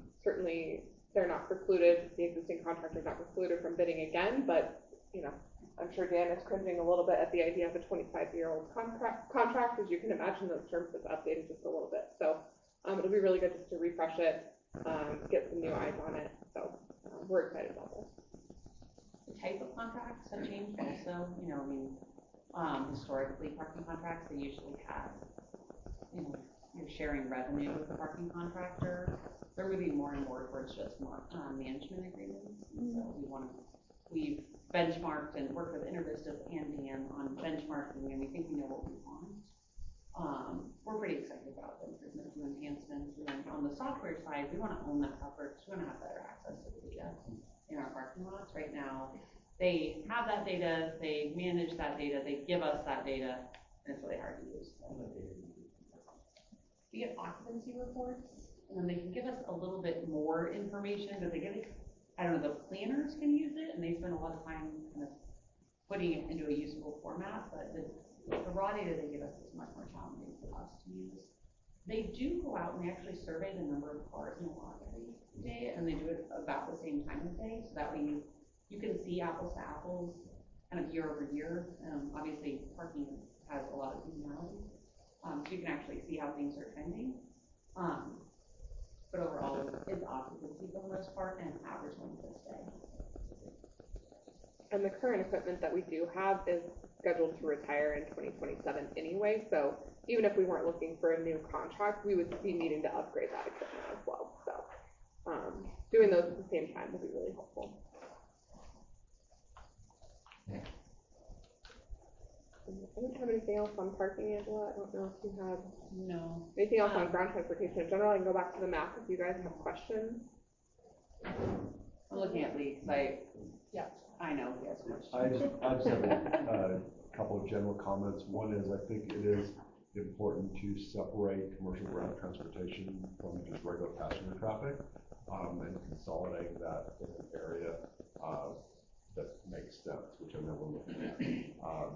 Certainly, they're not precluded. The existing contractor is not precluded from bidding again, but I'm sure Dan is cringing a little bit at the idea of a 25-year-old contract, as you can imagine those terms have updated just a little bit. So it'll be really good just to refresh it, get some new eyes on it. So we're excited about this. The type of contracts have changed also. You know, I mean, historically parking contracts, they usually have, you know, you're sharing revenue with the parking contractor. They're moving more and more towards just more management agreements. So we've benchmarked and worked with InterVistas and Dan on benchmarking, and we think we know what we want. We're pretty excited about the improvements and enhancements. And then on the software side, we want to own that software because we want to have better access to the data in our parking lots. Right now, they have that data, they manage that data, they give us that data, and it's really hard to use. We get occupancy reports, and then they can give us a little bit more information, but they get it, I don't know, the planners can use it, and they spend a lot of time kind of putting it into a usable format, but the raw data they give us is much more challenging for us to use. They do go out and they actually survey the number of cars in a lot every day, and they do it about the same time of day, so that way you can see apples to apples kind of year over year. Obviously, parking has a lot of seasonality. So you can actually see how things are trending. But overall, it's occupancy for the most part and average length of stay. And the current equipment that we do have is scheduled to retire in 2027 anyway. So even if we weren't looking for a new contract, we would be needing to upgrade that equipment as well. So doing those at the same time would be really helpful. I don't have anything else on parking, Angela. I don't know if you have anything else on ground transportation in general. I can go back to the map if you guys have questions. I'm looking at Lee because I know he has questions. I just have a couple of general comments. One is I think it is important to separate commercial ground transportation from just regular passenger traffic and consolidating that in an area that makes sense, which I know we're looking at.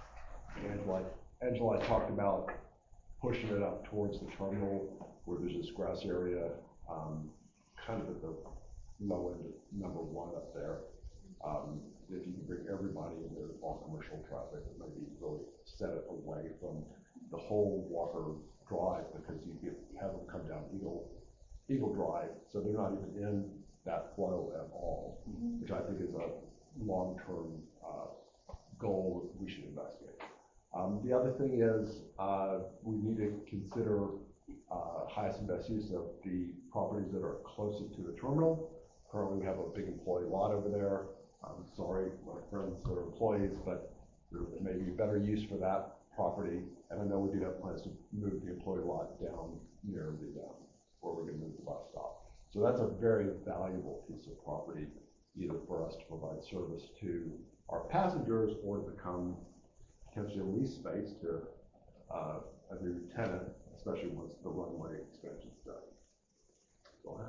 Angela talked about pushing it up towards the terminal where there's this grass area, kind of at the low end of number one up there. If you can bring everybody into all commercial traffic, it maybe really set it away from the whole Walker Drive, because you have them come down Eagle Drive, so they're not even in that flow at all, which I think is a long-term goal that we should investigate. The other thing is we need to consider highest and best use of the properties that are closest to the terminal. Currently, we have a big employee lot over there. I'm sorry, my friends that are employees, but there may be better use for that property. And I know we do have plans to move the employee lot down near the where we're going to move the bus stop. So that's a very valuable piece of property, either for us to provide service to our passengers or to become potentially a lease space to a new tenant, especially once the runway expansion is done. So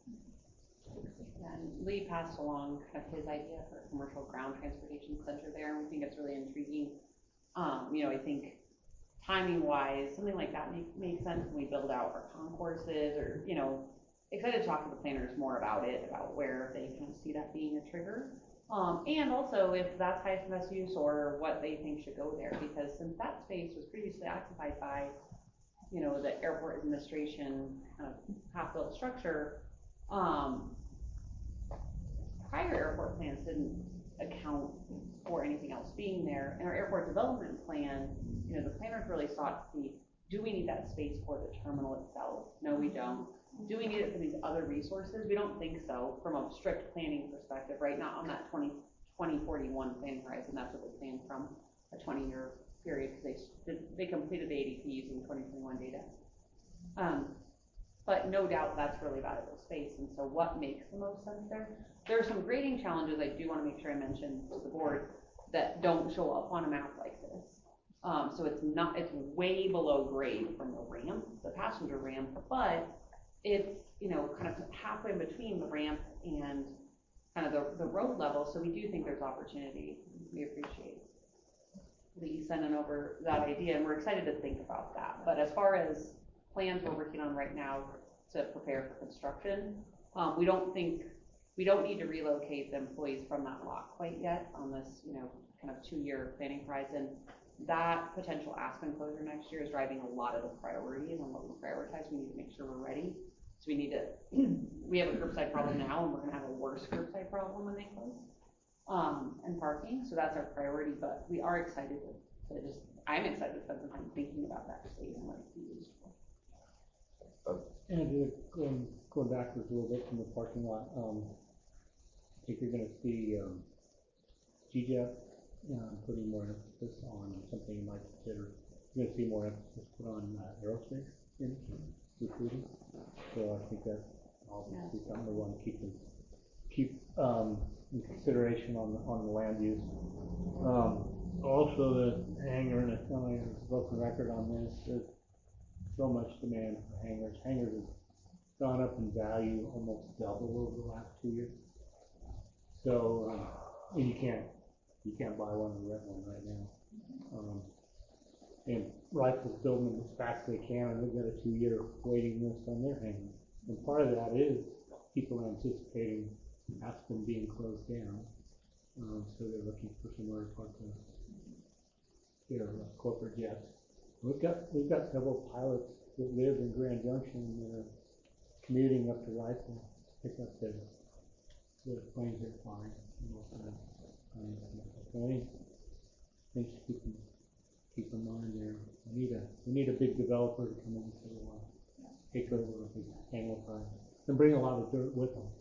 and Lee passed along kind of his idea for a commercial ground transportation center there, and we think it's really intriguing. You know, I think timing-wise, something like that makes sense when we build out our concourses, or, you know, excited to talk to the planners more about it, about where they kind of see that being a trigger. And also if that's highest and best use or what they think should go there, because since that space was previously occupied by, you know, the airport administration kind of half-built structure, prior airport plans didn't account for anything else being there. In our airport development plan, you know, the planners really sought to see, do we need that space for the terminal itself? No, we don't. Do we need it for these other resources? We don't think so from a strict planning perspective, right? Not on that 2041 planning horizon. That's what they planned from a 20-year period, because they completed the ADP using 2021 data. But no doubt that's really valuable space. And so what makes the most sense there? There are some grading challenges I do want to make sure I mention to the board that don't show up on a map like this. So it's way below grade from the ramp, the passenger ramp, but it's, you know, kind of halfway in between the ramp and kind of the road level. So we do think there's opportunity. We appreciate Lee sending over that idea, and we're excited to think about that. But as far as plans we're working on right now to prepare for construction, we don't need to relocate the employees from that lot quite yet on this, you know, kind of 2-year planning horizon. That potential Aspen closure next year is driving a lot of the priorities on what we prioritize. We need to make sure we're ready. So we need to, we have a curbside problem now, and we're gonna have a worse curbside problem when they close. And parking, so that's our priority, but we are excited to just, I'm excited to spend some time thinking about that space and what it can be used for. And going backwards a little bit from the parking lot, I think you're gonna see, GJEF, putting more emphasis on something you might consider. You're gonna see more emphasis put on aerospace industry recruiting. So I think that's obviously something we want to keep in consideration on the land use. Also the hangar, and it's not like a broken record on this, there's so much demand for hangars. Hangars have gone up in value almost double over the last 2 years. So, and you can't buy one or rent one right now. And Rifle's building them as fast as they can, and they've got a 2-year waiting list on their hangars. And part of that is people anticipating Aspen being closed down. So they're looking for somewhere to park their corporate jets. We've got several pilots that live in Grand Junction that are commuting up to Rifle to pick up the planes they're flying. So I think things to keep in mind there. We need a big developer to come in and say, well, take over a big hangar project and bring a lot of dirt with them.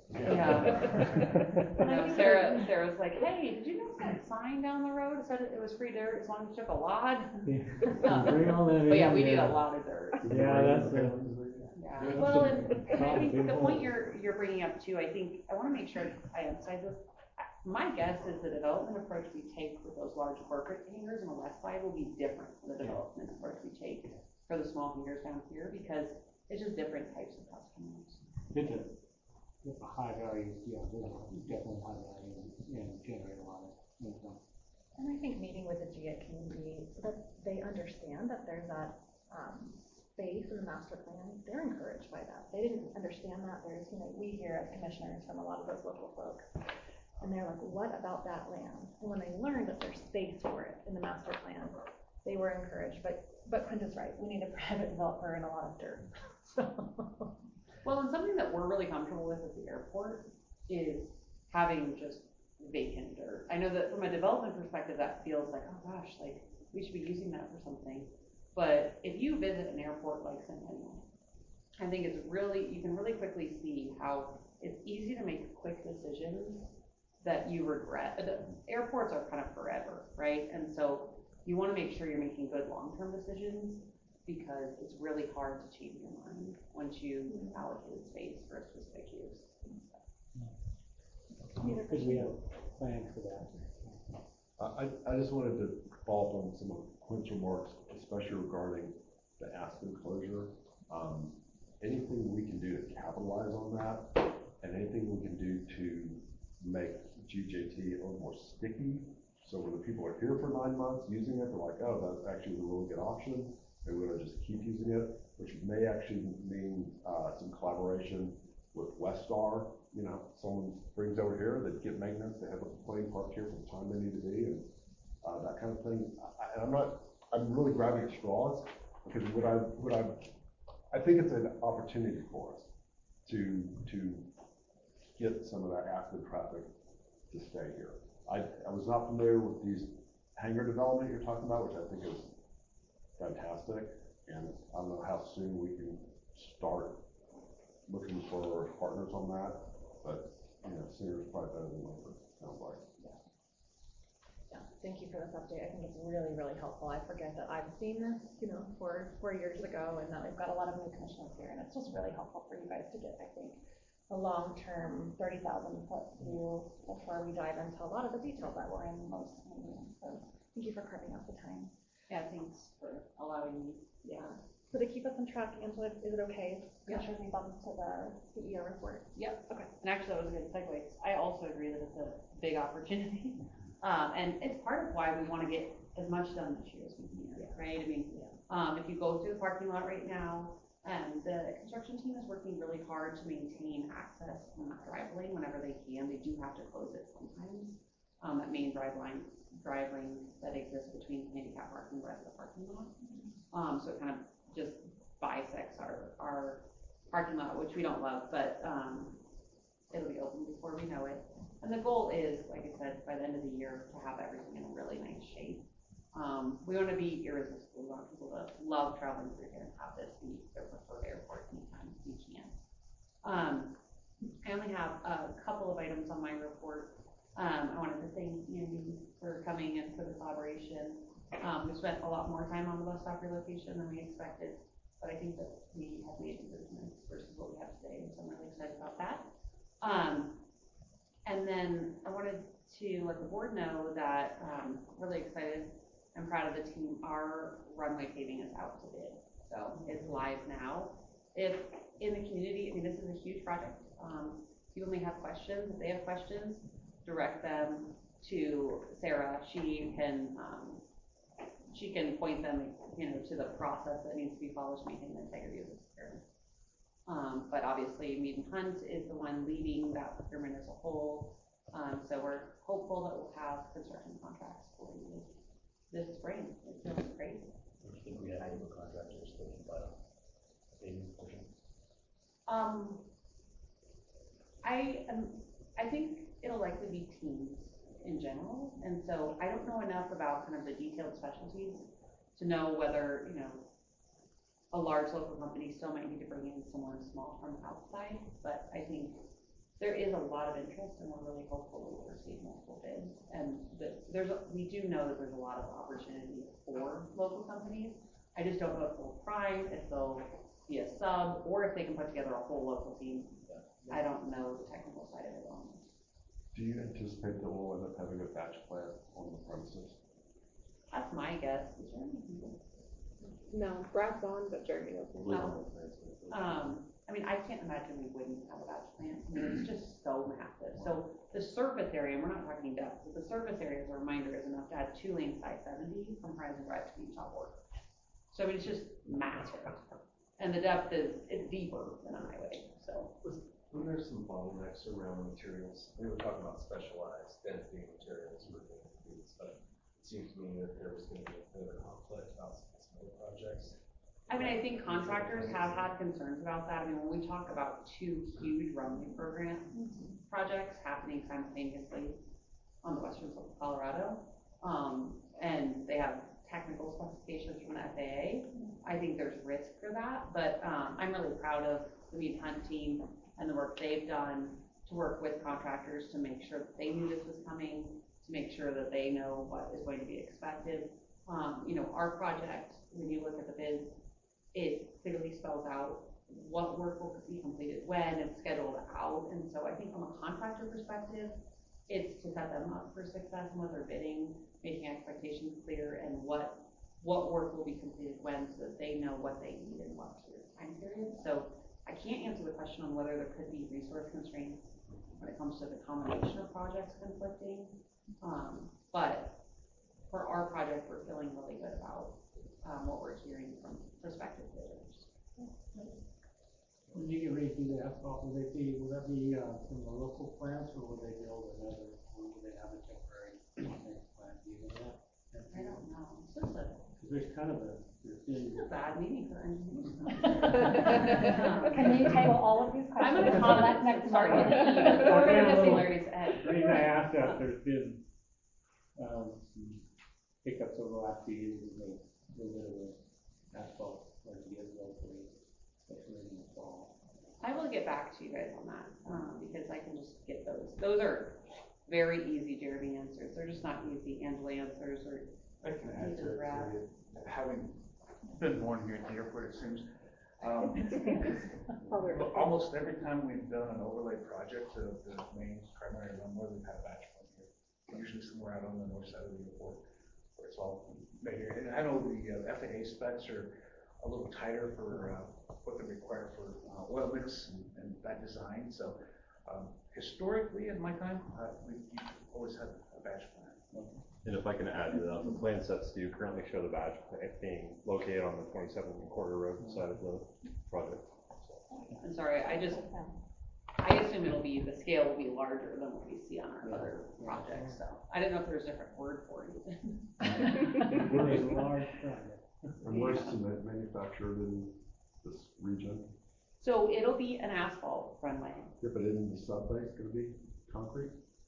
No, Sarah's like, hey, did you know that sign down the road said it was free dirt as long as you took a log? Bring all that in. But yeah, we need a lot of dirt. Yeah, that's it. Yeah. Well, and I think the point you're bringing up too, I want to make sure I emphasize this. My guess is the development approach we take with those large corporate hangars in the west side will be different from the development approach we take for the small hangars down here, because it's just different types of customers. It's a high value, yeah, definitely high value and generate a lot of income. And I think meeting with the GA community so that they understand that there's that space in the master plan, they're encouraged by that. They didn't understand that. There's, we hear as commissioners from a lot of those local folks, and they're like, what about that land? And when they learned that there's space for it in the master plan, they were encouraged. But Quint is right. We need a private developer and a lot of dirt. Well, and something that we're really comfortable with at the airport is having just vacant dirt. I know that from a development perspective, that feels like, oh gosh, like we should be using that for something. But if you visit an airport like Centennial, I think you can really quickly see how it's easy to make quick decisions that you regret. The airports are kind of forever, right? And so you want to make sure you're making good long-term decisions, because it's really hard to change your mind once you allocate space for a specific use. Because we have plans for that. I just wanted to follow up on some of Quint's remarks, especially regarding the Aspen closure. Anything we can do to capitalize on that, and anything we can do to make GJT a little more sticky, so when the people are here for 9 months using it, they're like, oh, that actually is a really good option. Maybe we're gonna just keep using it, which may actually mean some collaboration with Westar. Someone brings over here, they get maintenance, they have a plane parked here for the time they need to be, and that kind of thing. I'm really grabbing at straws, because I think it's an opportunity for us to get some of that Aspen traffic to stay here. I was not familiar with these hangar development you're talking about, which I think is fantastic, and I don't know how soon we can start looking for partners on that, but sooner is probably better than later, sounds like. Yeah, thank you for this update. I think it's really, really helpful. I forget that I've seen this, 4 years ago, and that we've got a lot of new commissioners here, and it's just really helpful for you guys to get, I think, a long-term 30,000-foot view before we dive into a lot of the details that we're in most meetings. So thank you for carving out the time. Yeah, thanks for allowing me. Yeah. So to keep us on track, Angela, is it okay? Commissioner, we bump to the CEO report. Yep. Okay. And actually, that was a good segue. I also agree that it's a big opportunity, and it's part of why we want to get as much done this year as we can. Right? I mean, if you go through the parking lot right now, the construction team is working really hard to maintain access on that drive lane whenever they can. They do have to close it sometimes. that main drive lane that exists between handicap parking and the rest of the parking lot. So it kind of just bisects our parking lot, which we don't love, but, it'll be open before we know it. And the goal is, like I said, by the end of the year, to have everything in a really nice shape. We want to be irresistible. We want people to love traveling through here and have this be their preferred airport anytime we can. I only have a couple of items on my report. I wanted to thank Andy for coming and for the collaboration. We spent a lot more time on the bus stop relocation than we expected, but I think that we have made improvements versus what we have today, so I'm really excited about that. And then I wanted to let the board know that really excited and proud of the team. Our runway paving is out to bid, so it's live now. If in the community, I mean, this is a huge project. If you only have questions, if they have questions, direct them to Sarah. She can point them, you know, to the process that needs to be followed to maintain the integrity of this procurement. But obviously, Mead and Hunt is the one leading that procurement as a whole. So we're hopeful that we'll have construction contracts for you this spring. It feels great. Do you think we have any contractors thinking about paving portion? I think it'll likely be teams in general, and so I don't know enough about kind of the detailed specialties to know whether, you know, a large local company still might need to bring in someone small from outside, but I think there is a lot of interest, and we're really hopeful that we'll receive multiple bids. And we do know that there's a lot of opportunity for local companies. I just don't know if they'll prime, if they'll be a sub, or if they can put together a whole local team. I don't know the technical side of it on this. Do you anticipate that we'll end up having a batch plant on the premises? That's my guess. Is there anything? No, Brad's on, but Jeremy wasn't. No. I mean, I can't imagine we wouldn't have a batch plant. I mean, it's just so massive. So the surface area, and we're not talking depth, but the surface area, as a reminder, is enough to add 2 lanes I-70 from Horizon Drive to the Utah border. So I mean, it's just massive. And the depth it's deeper than a highway, so. When there's some bottlenecks around the materials, we were talking about specialized density materials for different foods, but it seems to me that there was going to be a bit of a conflict about some other projects. I mean, I think contractors have had concerns about that. I mean, when we talk about 2 huge runway projects happening simultaneously on the western slope of Colorado, and they have technical specifications from the FAA, I think there's risk for that. But I'm really proud of the Mead Hunt team and the work they've done to work with contractors to make sure that they knew this was coming, to make sure that they know what is going to be expected. You know, our project, when you look at the bids, it clearly spells out what work will be completed when, it's scheduled out. And so I think from a contractor perspective, it's to set them up for success in what they're bidding, making expectations clear, and what work will be completed when, so that they know what they need in what time period. So I can't answer the question on whether there could be resource constraints when it comes to the combination of projects conflicting. But for our project, we're feeling really good about what we're hearing from prospective bidders. When you get ready to do the asphalt, will that be from the local plants, or will they build another, or will they have a temporary next plant? Do you know that? I don't know. Because there's kind of it's a bad meeting for engineers. Can you table all of these questions? I'm gonna comment next Sorry. We're gonna get Larry's head. The reason I asked that, there's been some hiccups over the last few years, and they a little bit of the asphalt like it is locally, especially in the fall. I will get back to you guys on that, because I can just get those. Those are very easy Jeremy answers. They're just not easy Angela answers, or I can add to Brad. it, having been born here at the airport, it seems. Almost every time we've done an overlay project of the main primary runway, we've had a batch one here. Usually somewhere out on the north side of the airport, where it's all made here. And I know the FAA specs are a little tighter for what they require for oil mix and that design. So historically, in my time, we've always had a batch plan. And if I can add to that, the plan sets do currently show the batch plant being located on the 27th Quarter Road side of the project. I'm sorry, I assume the scale will be larger than what we see on our other projects, so. I didn't know if there was a different word for it even. We're a large project. And where's cement manufactured in this region? So it'll be an asphalt runway. Yeah, but isn't the subbase gonna be concrete?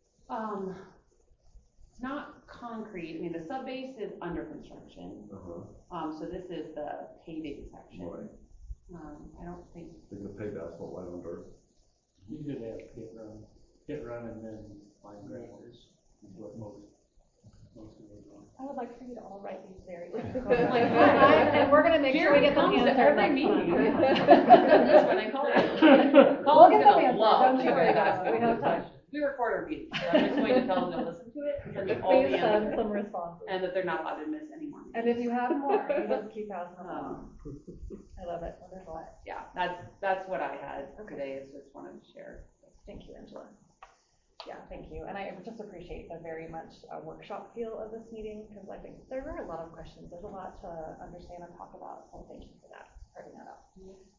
It's not concrete, I mean, the subbase is under construction. So this is the paving section. Right. I don't think. They're gonna pave asphalt right on dirt. Usually they have pit run and then line gravel is what most of them are. I would like for you to all write these very quickly. And we're gonna make sure we Jerry get them comes to answered every next month. meeting. That's when I call him. We'll Colin's get them gonna answered, love don't that you you worry guys about ask it, we all have those time. questions. We record our meetings, so I'm just going to tell them to listen to it, and send me all Please the send answers, some responses. and that they're not allowed to miss any more. And if you have more, you just keep passing them on. I love it, wonderful. Yeah, that's what I had today, is just wanted to share. Thank you, Angela. Yeah, thank you. And I just appreciate the very much workshop feel of this meeting, because I think there were a lot of questions. There's a lot to understand and talk about, so thank you for that, starting that up.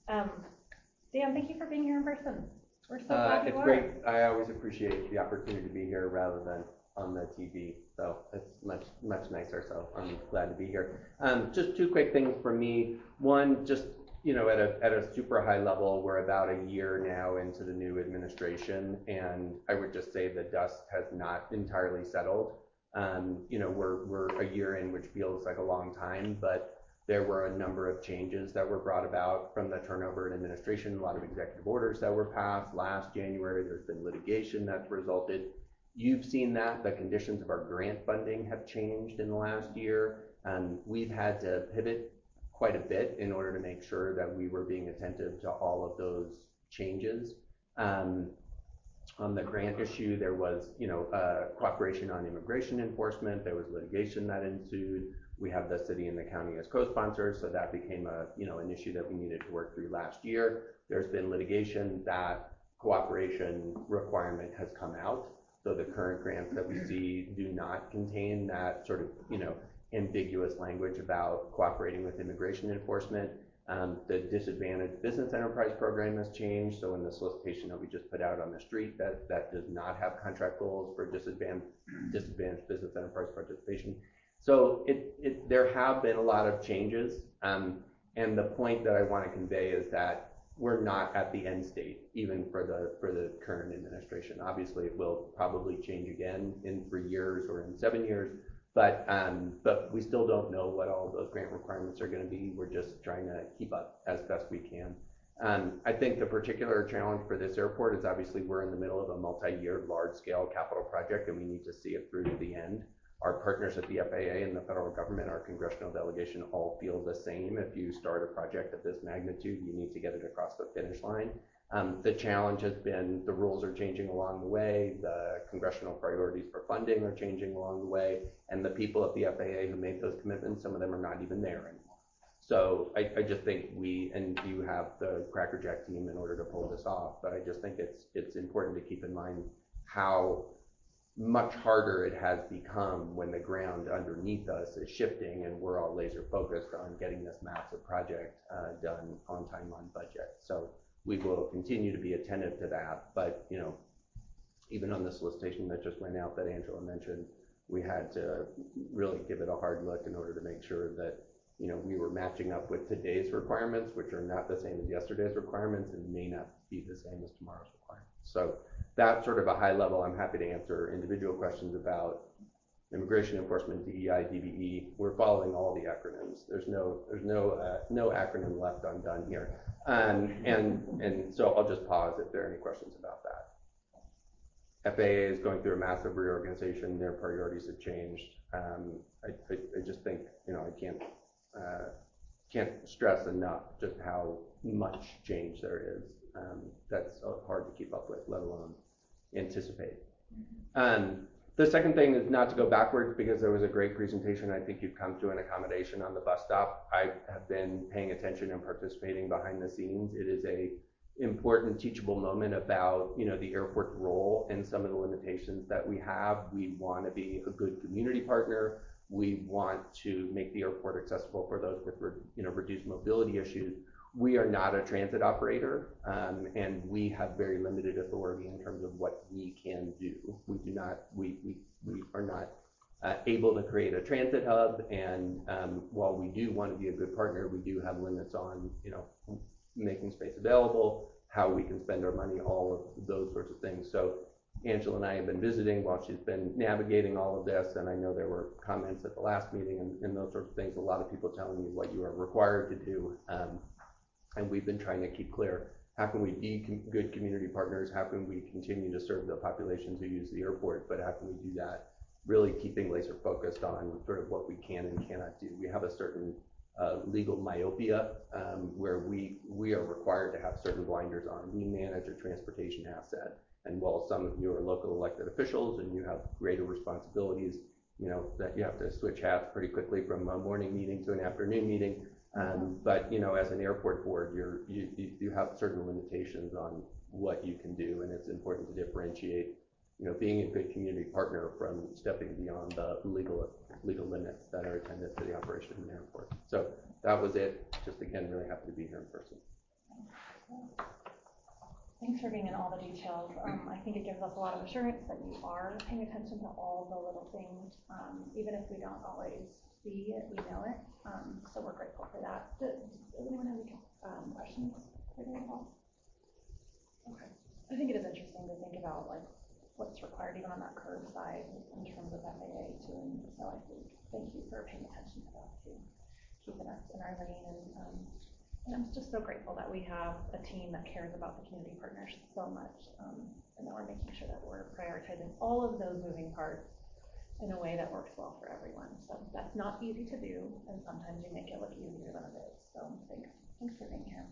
Dan, thank you for being here in person. We're so glad you It's are. great. I always appreciate the opportunity to be here rather than on the TV. So it's much nicer. So I'm glad to be here. Just two quick things from me. One, just, you know, at a super high level, we're about a year now into the new administration, and I would just say the dust has not entirely settled. You know, we're a year in, which feels like a long time, but there were a number of changes that were brought about from the turnover in administration, a lot of executive orders that were passed last January. There's been litigation that's resulted. You've seen that. The conditions of our grant funding have changed in the last year. We've had to pivot quite a bit in order to make sure that we were being attentive to all of those changes. On the grant issue, there was, you know, cooperation on immigration enforcement. There was litigation that ensued. We have the city and the county as co-sponsors, so that became an issue that we needed to work through last year. There's been litigation. That cooperation requirement has come out. So the current grants that we see do not contain that sort of, you know, ambiguous language about cooperating with immigration enforcement. The disadvantaged business enterprise program has changed. So in the solicitation that we just put out on the street, that does not have contract goals for disadvantaged business enterprise participation. So there have been a lot of changes, and the point that I want to convey is that we're not at the end state, even for the current administration. Obviously, it will probably change again in 3 years or in 7 years, but we still don't know what all of those grant requirements are going to be. We're just trying to keep up as best we can. I think the particular challenge for this airport is obviously we're in the middle of a multi-year, large-scale capital project, and we need to see it through to the end. Our partners at the FAA and the federal government, our congressional delegation, all feel the same. If you start a project of this magnitude, you need to get it across the finish line. The challenge has been the rules are changing along the way, the congressional priorities for funding are changing along the way, and the people at the FAA who made those commitments, some of them are not even there anymore. So I just think we, and you have the Cracker Jack team in order to pull this off, but I just think it's important to keep in mind how much harder it has become when the ground underneath us is shifting and we're all laser focused on getting this massive project done on time, on budget. So we will continue to be attentive to that, but you know, even on the solicitation that just went out that Angela mentioned, we had to really give it a hard look in order to make sure that, you know, we were matching up with today's requirements, which are not the same as yesterday's requirements and may not be the same as tomorrow's requirements. So that's sort of a high level. I'm happy to answer individual questions about immigration enforcement, DEI, DBE. We're following all the acronyms. There's no acronym left undone here. And so I'll just pause if there are any questions about that. FAA is going through a massive reorganization. Their priorities have changed. I just think, you know, I can't stress enough just how much change there is. That's hard to keep up with, let alone anticipate. The second thing is not to go backwards, because there was a great presentation. I think you've come to an accommodation on the bus stop. I have been paying attention and participating behind the scenes. It is a important teachable moment about, you know, the airport's role and some of the limitations that we have. We want to be a good community partner. We want to make the airport accessible for those with, you know, reduced mobility issues. we are not a transit operator, and we have very limited authority in terms of what we can do. We do not, we are not able to create a transit hub, and while we do want to be a good partner, we do have limits on, you know, making space available, how we can spend our money, all of those sorts of things. So Angela and I have been visiting while she's been navigating all of this, and I know there were comments at the last meeting and those sorts of things, a lot of people telling you what you are required to do, and we've been trying to keep clear, how can we be good community partners, how can we continue to serve the populations who use the airport, but how can we do that really keeping laser focused on sort of what we can and cannot do. We have a certain legal myopia where we are required to have certain blinders on. We manage a transportation asset, and while some of you are local elected officials and you have greater responsibilities, you know, that you have to switch hats pretty quickly from a morning meeting to an afternoon meeting. But you know, as an airport board, you have certain limitations on what you can do, and it's important to differentiate, you know, being a good community partner from stepping beyond the legal limits that are attendant to the operation of an airport. So that was it. Just again, really happy to be here in person. Thanks for being in all the details. I think it gives us a lot of assurance that you are paying attention to all the little things, even if we don't always see it, we know it. So we're grateful for that. Does anyone have any questions for me at all? Okay. I think it is interesting to think about like what's required even on that curb side in terms of FAA too. And so I think thank you for paying attention to that too, keeping us in our lane. And I'm just so grateful that we have a team that cares about the community partners so much, and that we're making sure that we're prioritizing all of those moving parts in a way that works well for everyone. So that's not easy to do, and sometimes you make it look easier than it is. So thanks for being here.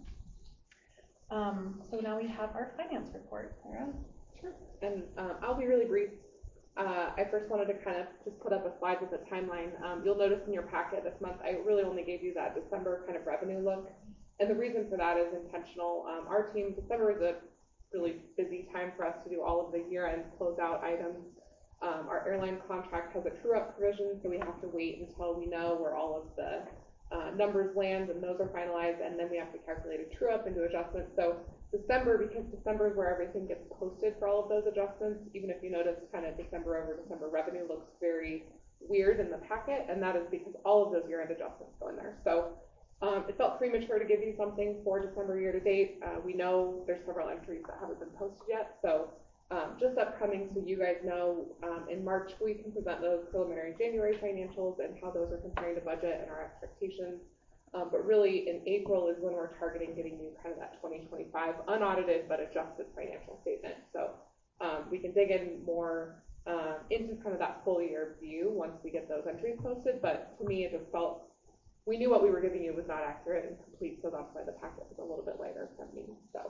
So now we have our finance report, Sarah. Sure. And I'll be really brief. I first wanted to kind of just put up a slide with a timeline. You'll notice in your packet this month, I really only gave you that December kind of revenue look. And the reason for that is intentional. Our team, December is a really busy time for us to do all of the year-end closeout items. Our airline contract has a true-up provision, so we have to wait until we know where all of the numbers land and those are finalized, and then we have to calculate a true-up and do adjustments. So December, because December is where everything gets posted for all of those adjustments, even if you notice kind of December over December revenue looks very weird in the packet, and that is because all of those year-end adjustments go in there. So it felt premature to give you something for December year to date. We know there's several entries that haven't been posted yet, so just upcoming, so you guys know, in March we can present those preliminary January financials and how those are comparing to budget and our expectations. But really in April is when we're targeting getting you kind of that 2025 unaudited but adjusted financial statement. So we can dig in more into kind of that full year view once we get those entries posted. But to me, it just felt we knew what we were giving you was not accurate and complete, so that's why the packet was a little bit lighter from me. So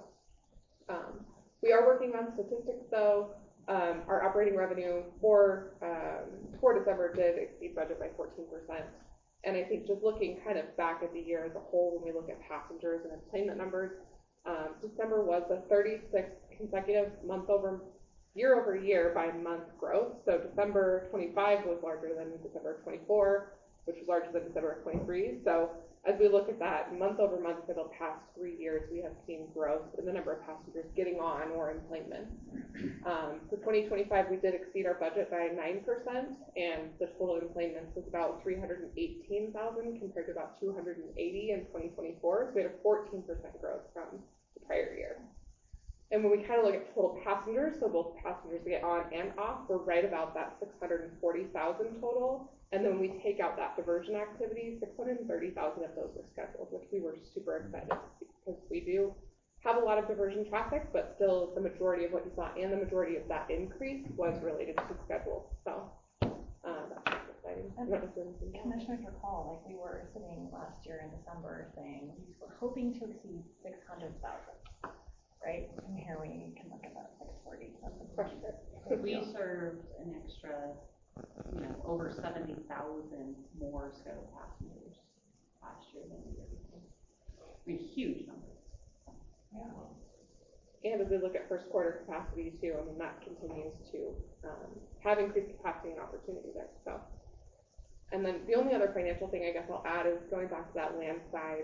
we are working on statistics though. Our operating revenue for December did exceed budget by 14%. And I think just looking kind of back at the year as a whole, when we look at passengers and enplanement numbers, December was the 36th consecutive year over year by month growth. So December 25 was larger than December 24, which was larger than December 23. So as we look at that month over month for the past 3 years, we have seen growth in the number of passengers getting on or enplanements. For 2025, we did exceed our budget by 9%, and the total enplanements was about 318,000 compared to about 280 in 2024. So we had a 14% growth from the prior year. And when we kind of look at total passengers, so both passengers that get on and off, we're right about that 640,000 total. And then when we take out that diversion activity, 630,000 of those were scheduled, which we were super excited because we do have a lot of diversion traffic, but still the majority of what you saw and the majority of that increase was related to schedule. So that's exciting. Commissioners recall, like we were sitting last year in December saying we were hoping to exceed 600,000. Right? And here we can look at that 640. We served an extra, over 70,000 more scheduled passengers last year than the year before. I mean, huge numbers. Yeah. And as we look at first quarter capacity too, I mean, that continues to have increased capacity and opportunity there. So, and then the only other financial thing I guess I'll add is going back to that land side.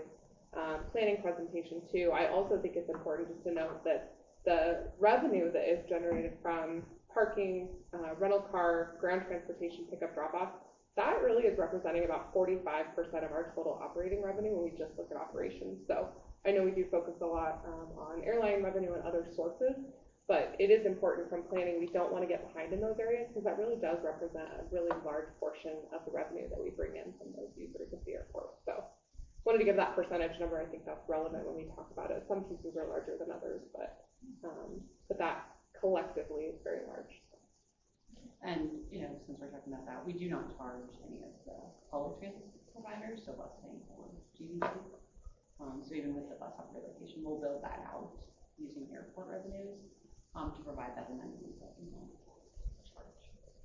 planning presentation too, I also think it's important just to note that the revenue that is generated from parking, rental car, ground transportation, pickup, drop off, that really is representing about 45% of our total operating revenue when we just look at operations. So I know we do focus a lot on airline revenue and other sources, but it is important from planning. We don't want to get behind in those areas because that really does represent a really large portion of the revenue that we bring in from those users of the airport. So wanted to give that percentage number. I think that's relevant when we talk about it. Some pieces are larger than others, but that collectively is very large. And, you know, since we're talking about that, we do not charge any of the public transit providers, so busing or GDC. So even with the bus hop relocation, we'll build that out using airport revenues to provide that amenities that we don't charge.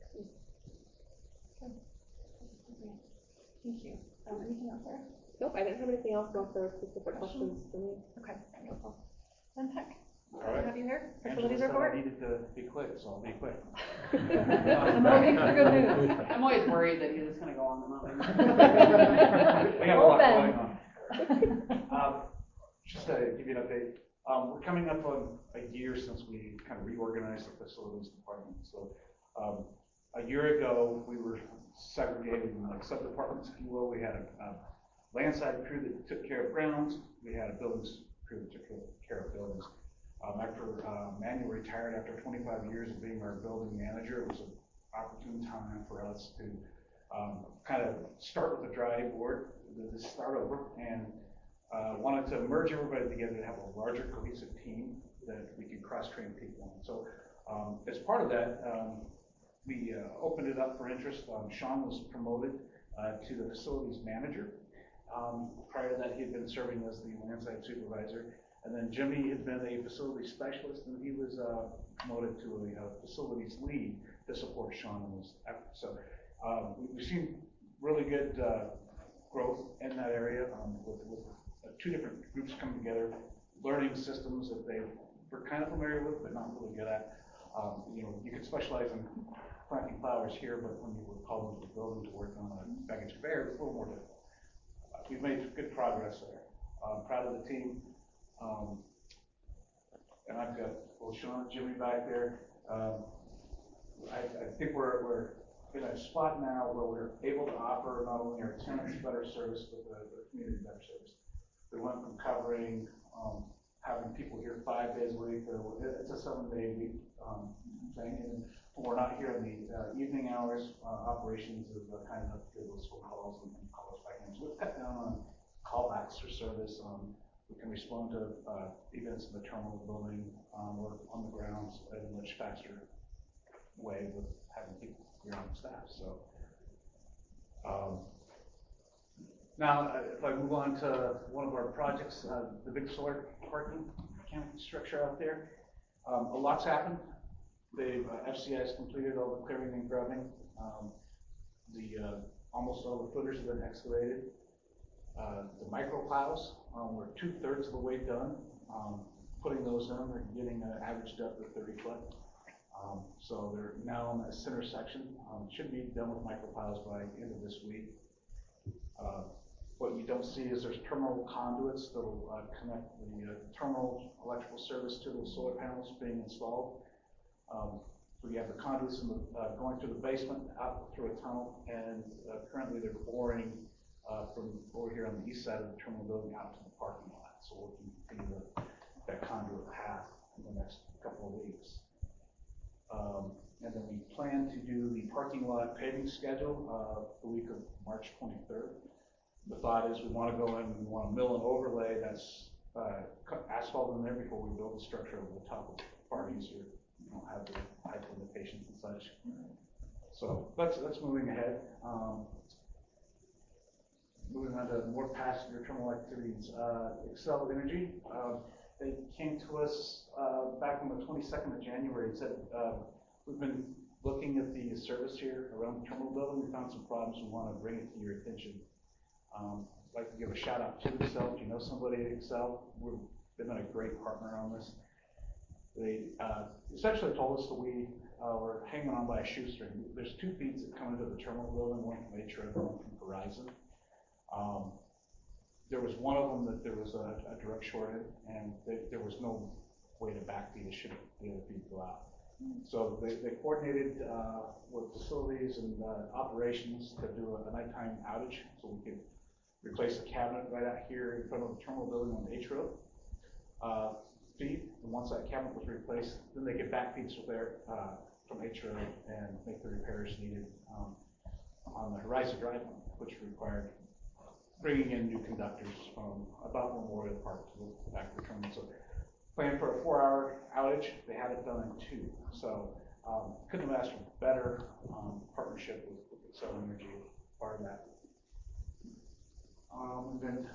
Thank you. Anything else there? Nope, I didn't have anything else unless there were specific questions for me. Okay, wonderful. Then Tech, All right. have you here? Angela Facilities said report? I needed to be quick, so I'll be quick. I'm looking for good news. I'm always worried that he's just gonna go on and on. We have a lot going on. Just to give you an update, we're coming up on a year since we kind of reorganized the facilities department. So a year ago, we were segregated in like sub-departments, if you will. We had a landside crew that took care of grounds. We had a buildings crew that took care of buildings. After Manuel retired after 25 years of being our building manager, it was an opportune time for us to kind of start with a drawing board, to start over, and wanted to merge everybody together to have a larger cohesive team that we could cross-train people on. So as part of that, we opened it up for interest. Sean was promoted to the facilities manager. Prior to that, he had been serving as the landside supervisor. And then Jimmy had been a facilities specialist, and he was promoted to a facilities lead to support Sean in his efforts. So we've seen really good growth in that area with two different groups coming together, learning systems that they were kind of familiar with, but not really good at. You know, you could specialize in planting flowers here, but when you were called into the building to work on a baggage fair, it was a little more difficult. We've made good progress there. Proud of the team. And I've got Sean and Jimmy back there. I think we're in a spot now where we're able to offer not only our tenants better service, but the community better service. We went from covering having people here 5 days a week, it's a 7-day week thing, and when we're not here in the evening hours, operations is kind of up to those phone calls and calls back in. So we've cut down on callbacks for service. We can respond to events in the terminal building or on the grounds at a much faster way with having people here on staff. So now, if I move on to one of our projects, the big solar parking mechanical structure out there, a lot's happened. FCI has completed all the clearing and grubbing. Almost all the footers have been excavated. The micro piles, we're 2/3 of the way done. Putting those in, they're getting an average depth of 30 foot. So they're now in that center section. Should be done with micro piles by the end of this week. What you don't see is there's terminal conduits that will connect the terminal electrical service to the solar panels being installed. So you have the conduits going through the basement, out through a tunnel, and currently they're boring from over here on the east side of the terminal building out to the parking lot. So we'll continue that conduit path in the next couple of weeks. And then we plan to do the parking lot paving schedule the week of March 23rd. The thought is we want to go in and we want to mill and overlay that's asphalt in there before we build the structure over the top of the parties or have the height limitations and such. So that's moving ahead. Moving on to more passenger terminal activities. Xcel Energy, they came to us back on the 22nd of January and said, we've been looking at the service here around the terminal building. We found some problems. We want to bring it to your attention. I'd like to give a shout out to Xcel. If you know somebody at Xcel, they've been a great partner on this. They essentially told us that we were hanging on by a shoestring. There's 2 feeds that come into the terminal building, one from HREV and one from Verizon. there was one of them that there was a direct short in, and there was no way to backfeed a ship, the other feed go out. So they coordinated with facilities and operations to do a nighttime outage, so we could replace a cabinet right out here in front of the terminal building on H Road. Feed, and once that cabinet was replaced, then they could backfeed so there from H Road and make the repairs needed on the Horizon Drive, which required bringing in new conductors from about Memorial Park to the back of the terminal. So planned for a 4-hour outage, they had it done in 2. So couldn't have asked for better partnership with Xcel Energy, part of that. And then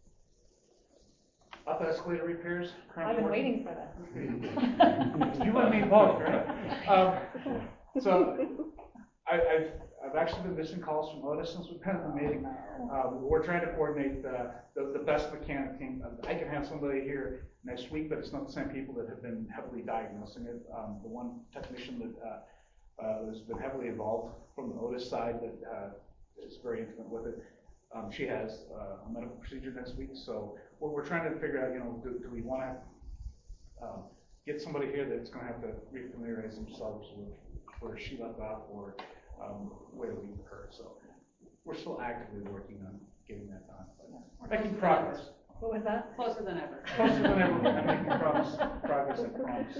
up escalator repairs. I've been waiting for this. You and me both, right? So I've actually been missing calls from Otis since we've been in the meeting. We're trying to coordinate the best mechanic team. I can have somebody here next week, but it's not the same people that have been heavily diagnosing it. The one technician that has been heavily involved from the Otis side that is very intimate with it. She has a medical procedure next week, so we're trying to figure out, do we want to get somebody here that's going to have to refamiliarize themselves with where she left off or where we with her. So we're still actively working on getting that done. But making progress. What was that? Closer than ever. Closer than ever. I'm making progress, I promise.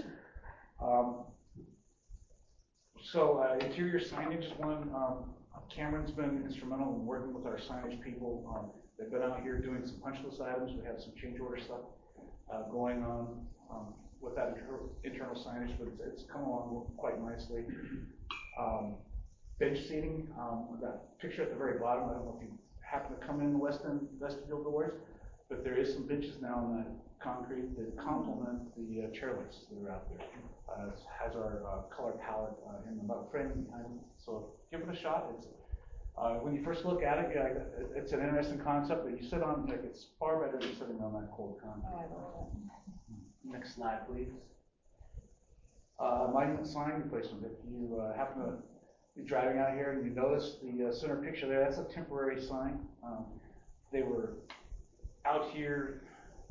Interior signage is one. Cameron's been instrumental in working with our signage people. They've been out here doing some punch list items. We have some change order stuff going on with that internal signage, but it's come along quite nicely. Bench seating, that picture at the very bottom, I don't know if you happen to come in the vestibule doors, but there is some benches now in that concrete that complement the chairlifts that are out there. It has our color palette in the metal framing behind it, so give it a shot. It's when you first look at it, it's an interesting concept, but you sit on, it's far better than sitting on that cold concrete. Oh, I love it. Next slide, please. Monument sign replacement. If you happen to be driving out here and you notice the center picture there, that's a temporary sign. They were out here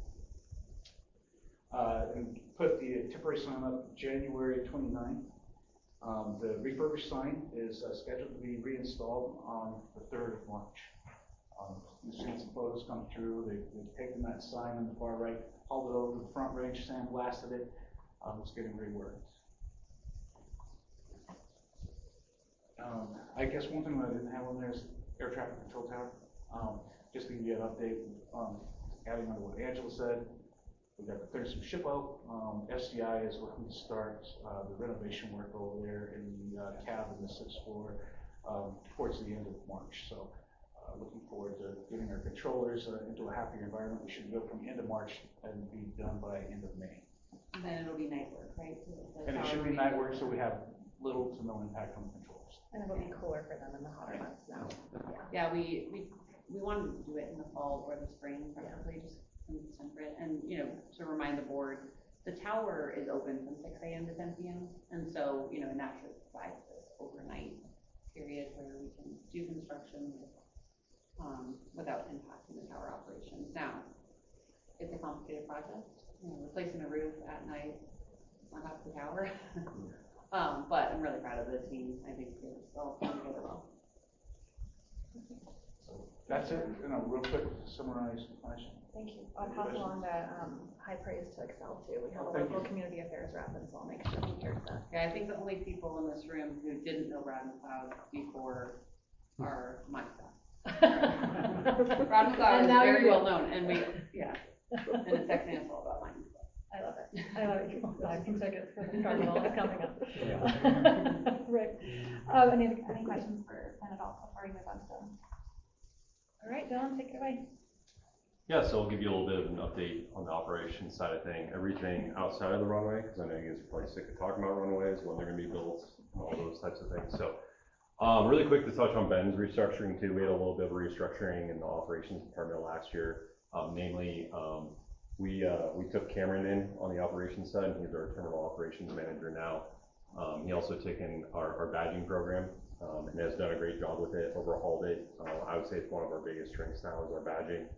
and put the temporary sign up January 29th. The refurbished sign is scheduled to be reinstalled on the 3rd of March. You've seen some photos come through. They've taken that sign on the far right, hauled it over to the front range, sandblasted it. It's getting reworked. I guess one thing that I didn't have on there is air traffic control tower. Just to give you an update, adding on to what Angela said, we've got the clearance from SHPO. SCI is looking to start the renovation work over there in the cab in the 6th floor towards the end of March. So looking forward to getting our controllers into a happier environment. We should go from end of March and be done by end of May. And then it'll be night work, right? And it should be night work, so we have little to no impact on the controllers. And it'll be cooler for them in the hotter months now. Yeah, we wanted to do it in the fall or the spring, preferably just temperate. And to remind the board, the tower is open from 6 a.m. to 10 p.m. And so, it naturally provides this overnight period where we can do construction without impacting the tower operations. Now, it's a complicated project. Replacing a roof at night, not half the tower. But I'm really proud of the team. I think it's all come together well. That's it, real quick summarize. Thank you. I'll pass along the high praise to Xcel too. We have a local community affairs rep, and so I'll make sure he hears that. Yeah, I think the only people in this room who didn't know Brad McLeod before are my staff. Brad McLeod is very well known, and and it's Texas all about mine. I love it. I love it. Buy some tickets for the carnival coming up. Right. Any questions for Ben at all before we move on to them? All right, Dylan, take it away. Yeah, so I'll give you a little bit of an update on the operations side of things, everything outside of the runway, because I know you guys are probably sick of talking about runways, when they're going to be built, and all those types of things. So really quick to touch on Ben's restructuring too. We had a little bit of a restructuring in the operations department last year. Namely, we took Cameron in on the operations side, and he's our terminal operations manager now. He also taken our badging program and has done a great job with it, overhauled it. I would say it's one of our biggest strengths now is our badging.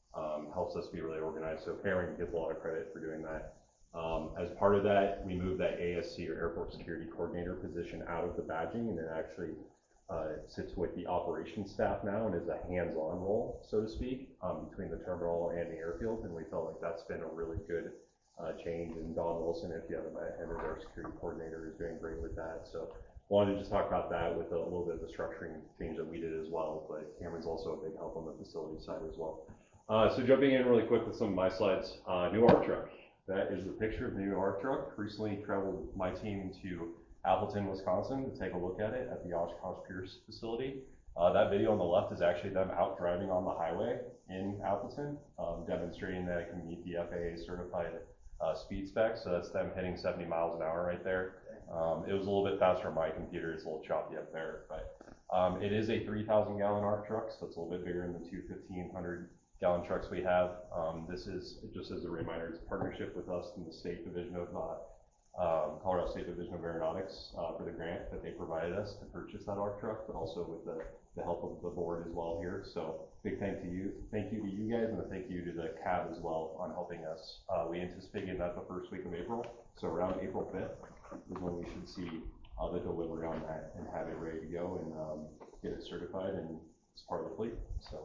helps us be really organized. So Cameron gets a lot of credit for doing that. As part of that, we moved that ASC or Airport Security Coordinator position out of the badging and it actually sits with the operations staff now and is a hands-on role, so to speak, between the terminal and the airfield. And we felt like that's been a really good change. And Don Wilson, if you haven't met him, is our security coordinator, is doing great with that. So wanted to just talk about that with a little bit of the structuring change that we did as well. But Cameron's also a big help on the facility side as well. So jumping in really quick with some of my slides, new ARC truck. That is the picture of the new ARC truck. Recently traveled with my team to Appleton, Wisconsin to take a look at it at the Oshkosh Pierce facility. That video on the left is actually them out driving on the highway in Appleton, demonstrating that it can meet the FAA certified speed specs. So that's them hitting 70 miles an hour right there. It was a little bit faster on my computer. It's a little choppy up there, but it is a 3,000 gallon ARC truck, so it's a little bit bigger than the 1,500 gallon trucks we have. This is, just as a reminder, it's a partnership with us and the State Division of Colorado State Division of Aeronautics for the grant that they provided us to purchase that ARC truck, but also with the help of the board as well here. So big thank you to you guys, and a thank you to the CAB as well on helping us. We anticipate getting that the first week of April, so around April 5th is when we should see the delivery on that and have it ready to go and get it certified and it's part of the fleet. So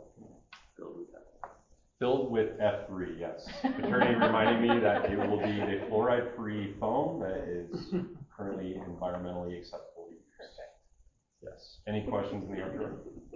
filled with F3, yes. Attorney reminding me that it will be a fluoride-free foam that is currently environmentally acceptable to use. Yes. Any questions in the ARC?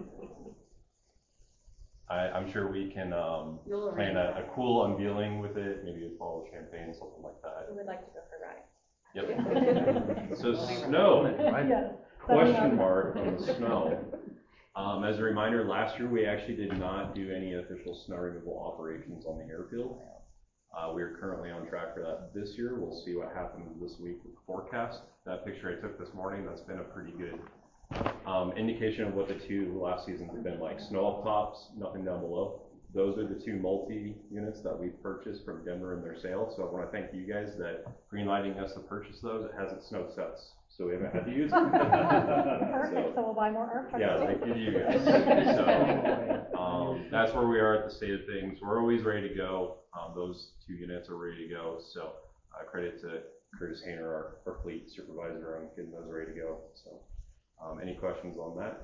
I'm sure we can plan a cool unveiling with it, maybe a bottle of champagne, something like that. We would like to go for a ride. Yep. So snow, Yes. question mark on the snow. As a reminder, last year we actually did not do any official snow removal operations on the airfield. We are currently on track for that this year. We'll see what happens this week with the forecast. That picture I took this morning, that's been a pretty good indication of what the two last seasons have been like. Snow up tops, nothing down below. Those are the two multi-units that we've purchased from Denver in their sale. So I want to thank you guys that greenlighting us to purchase those. It hasn't snowed since, so we haven't had to use them. Perfect, so we'll buy more ARC trucks. Yeah, thank you to you guys. So that's where we are at the state of things. We're always ready to go. Those two units are ready to go. So credit to Curtis Hayner, our fleet supervisor, on getting those ready to go. So any questions on that?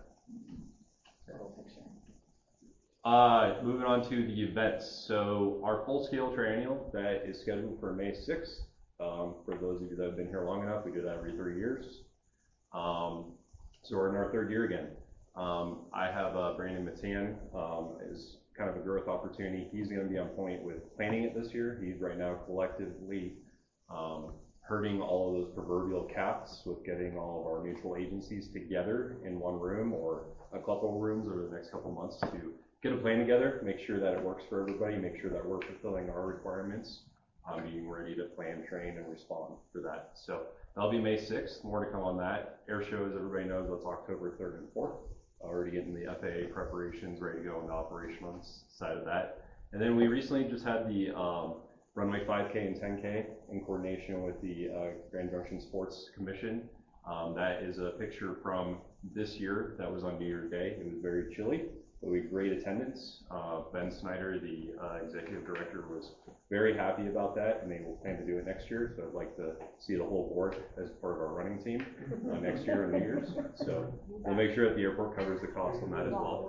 Moving on to the events. So our full-scale triennial that is scheduled for May 6th. For those of you that have been here long enough, we do that every 3 years. So we're in our 3rd year again. I have Brandon Matan is kind of a growth opportunity. He's going to be on point with planning it this year. He's right now collectively herding all of those proverbial cats with getting all of our mutual agencies together in one room or a couple of rooms over the next couple of months to get a plan together, make sure that it works for everybody, make sure that we're fulfilling our requirements, being ready to plan, train, and respond for that. So that'll be May 6th. More to come on that. Air show, as everybody knows, that's October 3rd and 4th. Already getting the FAA preparations ready to go on the operational side of that. And then we recently just had the runway 5K and 10K in coordination with the Grand Junction Sports Commission. That is a picture from this year that was on New Year's Day. It was very chilly, but we had great attendance. Ben Snyder, the executive director, was very happy about that, and they will plan to do it next year. So I'd like to see the whole board as part of our running team next year on New Year's. So we'll make sure that the airport covers the cost on that as well.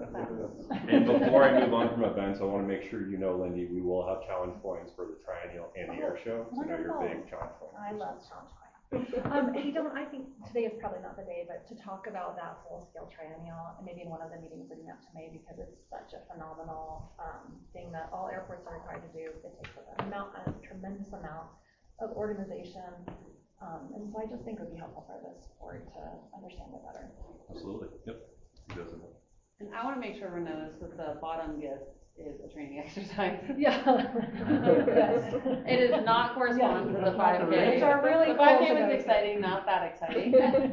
And before I move on from events, I want to make sure you know, Lindy, we will have challenge points for the triennial and the air show. So I know you're a big challenge point. I love challenge points. Hey, Dylan, I think today is probably not the day, but to talk about that full-scale triennial, and maybe in one of the meetings leading up to May, because it's such a phenomenal thing that all airports are required to do. It takes a tremendous amount of organization, and so I just think it would be helpful for this board to understand it better. Absolutely, yep. And I want to make sure everyone knows that the bottom gift is a training exercise. Yeah. Yes. It does not correspond to the 5K. Which are really the 5K was exciting, not that exciting.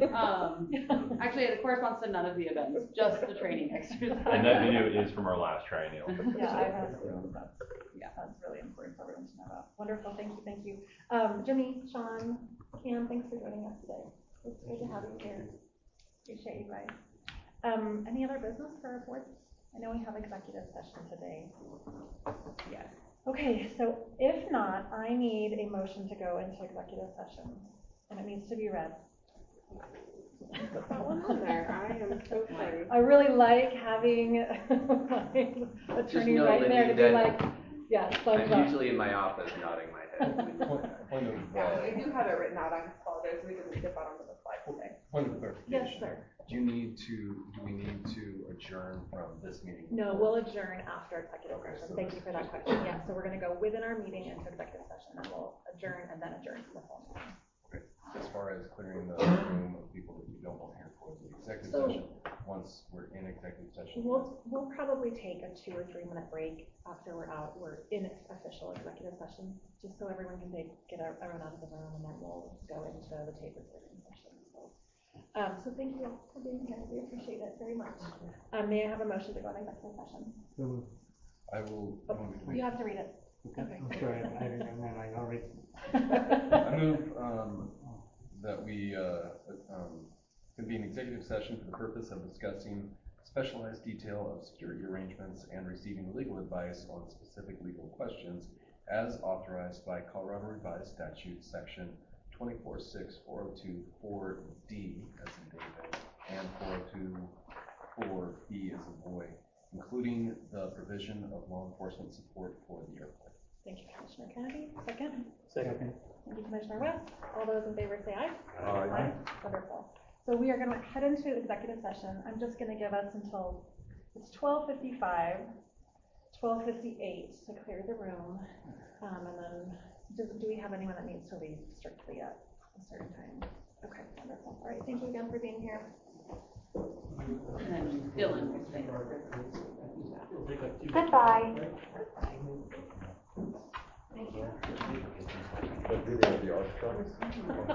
Actually, it corresponds to none of the events, just the training exercise. And that video is from our last triennial. Yeah, I have that's really important for everyone to know about. Wonderful, thank you. Jimmy, Sean, Cam, thanks for joining us today. It's good to have you here. Appreciate you guys. Any other business for our board I know we have executive session today. Yes. Okay, so if not, I need a motion to go into executive session, and it needs to be read. Put that one on there, I am so sorry. I really like having my attorney know right that there to you be did. like, yes, thumbs I'm up. usually in my office nodding my head. Point of, Yeah, I do have it written out, I apologize, we didn't get that onto the slide today. point of clarification. Yes, sir. Do we need to adjourn from this meeting? No, we'll adjourn after executive Okay, session. so Thank you for that question. Yeah, so we're gonna go within our meeting into executive session, and we'll adjourn and then adjourn to the full meeting. Okay, as far as clearing the room of people that you don't want here for the executive So- session, once we're in executive session. We'll probably take a 2 or 3 minute break after we're in official executive session, just so everyone can get everyone out of the room, and then we'll go into the tape recording session. So thank you all for being here. We appreciate it very much. May I have a motion to go into executive session? I will. You have to read it. Okay, I'm sorry, I already. I move, that we, convene executive session for the purpose of discussing specialized detail of security arrangements and receiving legal advice on specific legal questions as authorized by Colorado Revised Statute, section 246402-4D as in David, and 402-4B as in boy, including the provision of law enforcement support for the airport. Thank you, Commissioner Kennedy. Second? Second. Thank you, Commissioner West. All those in favor say aye. Aye. Wonderful. So we are gonna head into executive session. I'm just gonna give us until, it's 12:55, 12:58 to clear the room. And then, do we have anyone that needs to leave strictly at a certain time? Okay, wonderful. All right, thank you again for being here. And then Dylan will stay. Goodbye. Thank you. But do they have the arch trucks?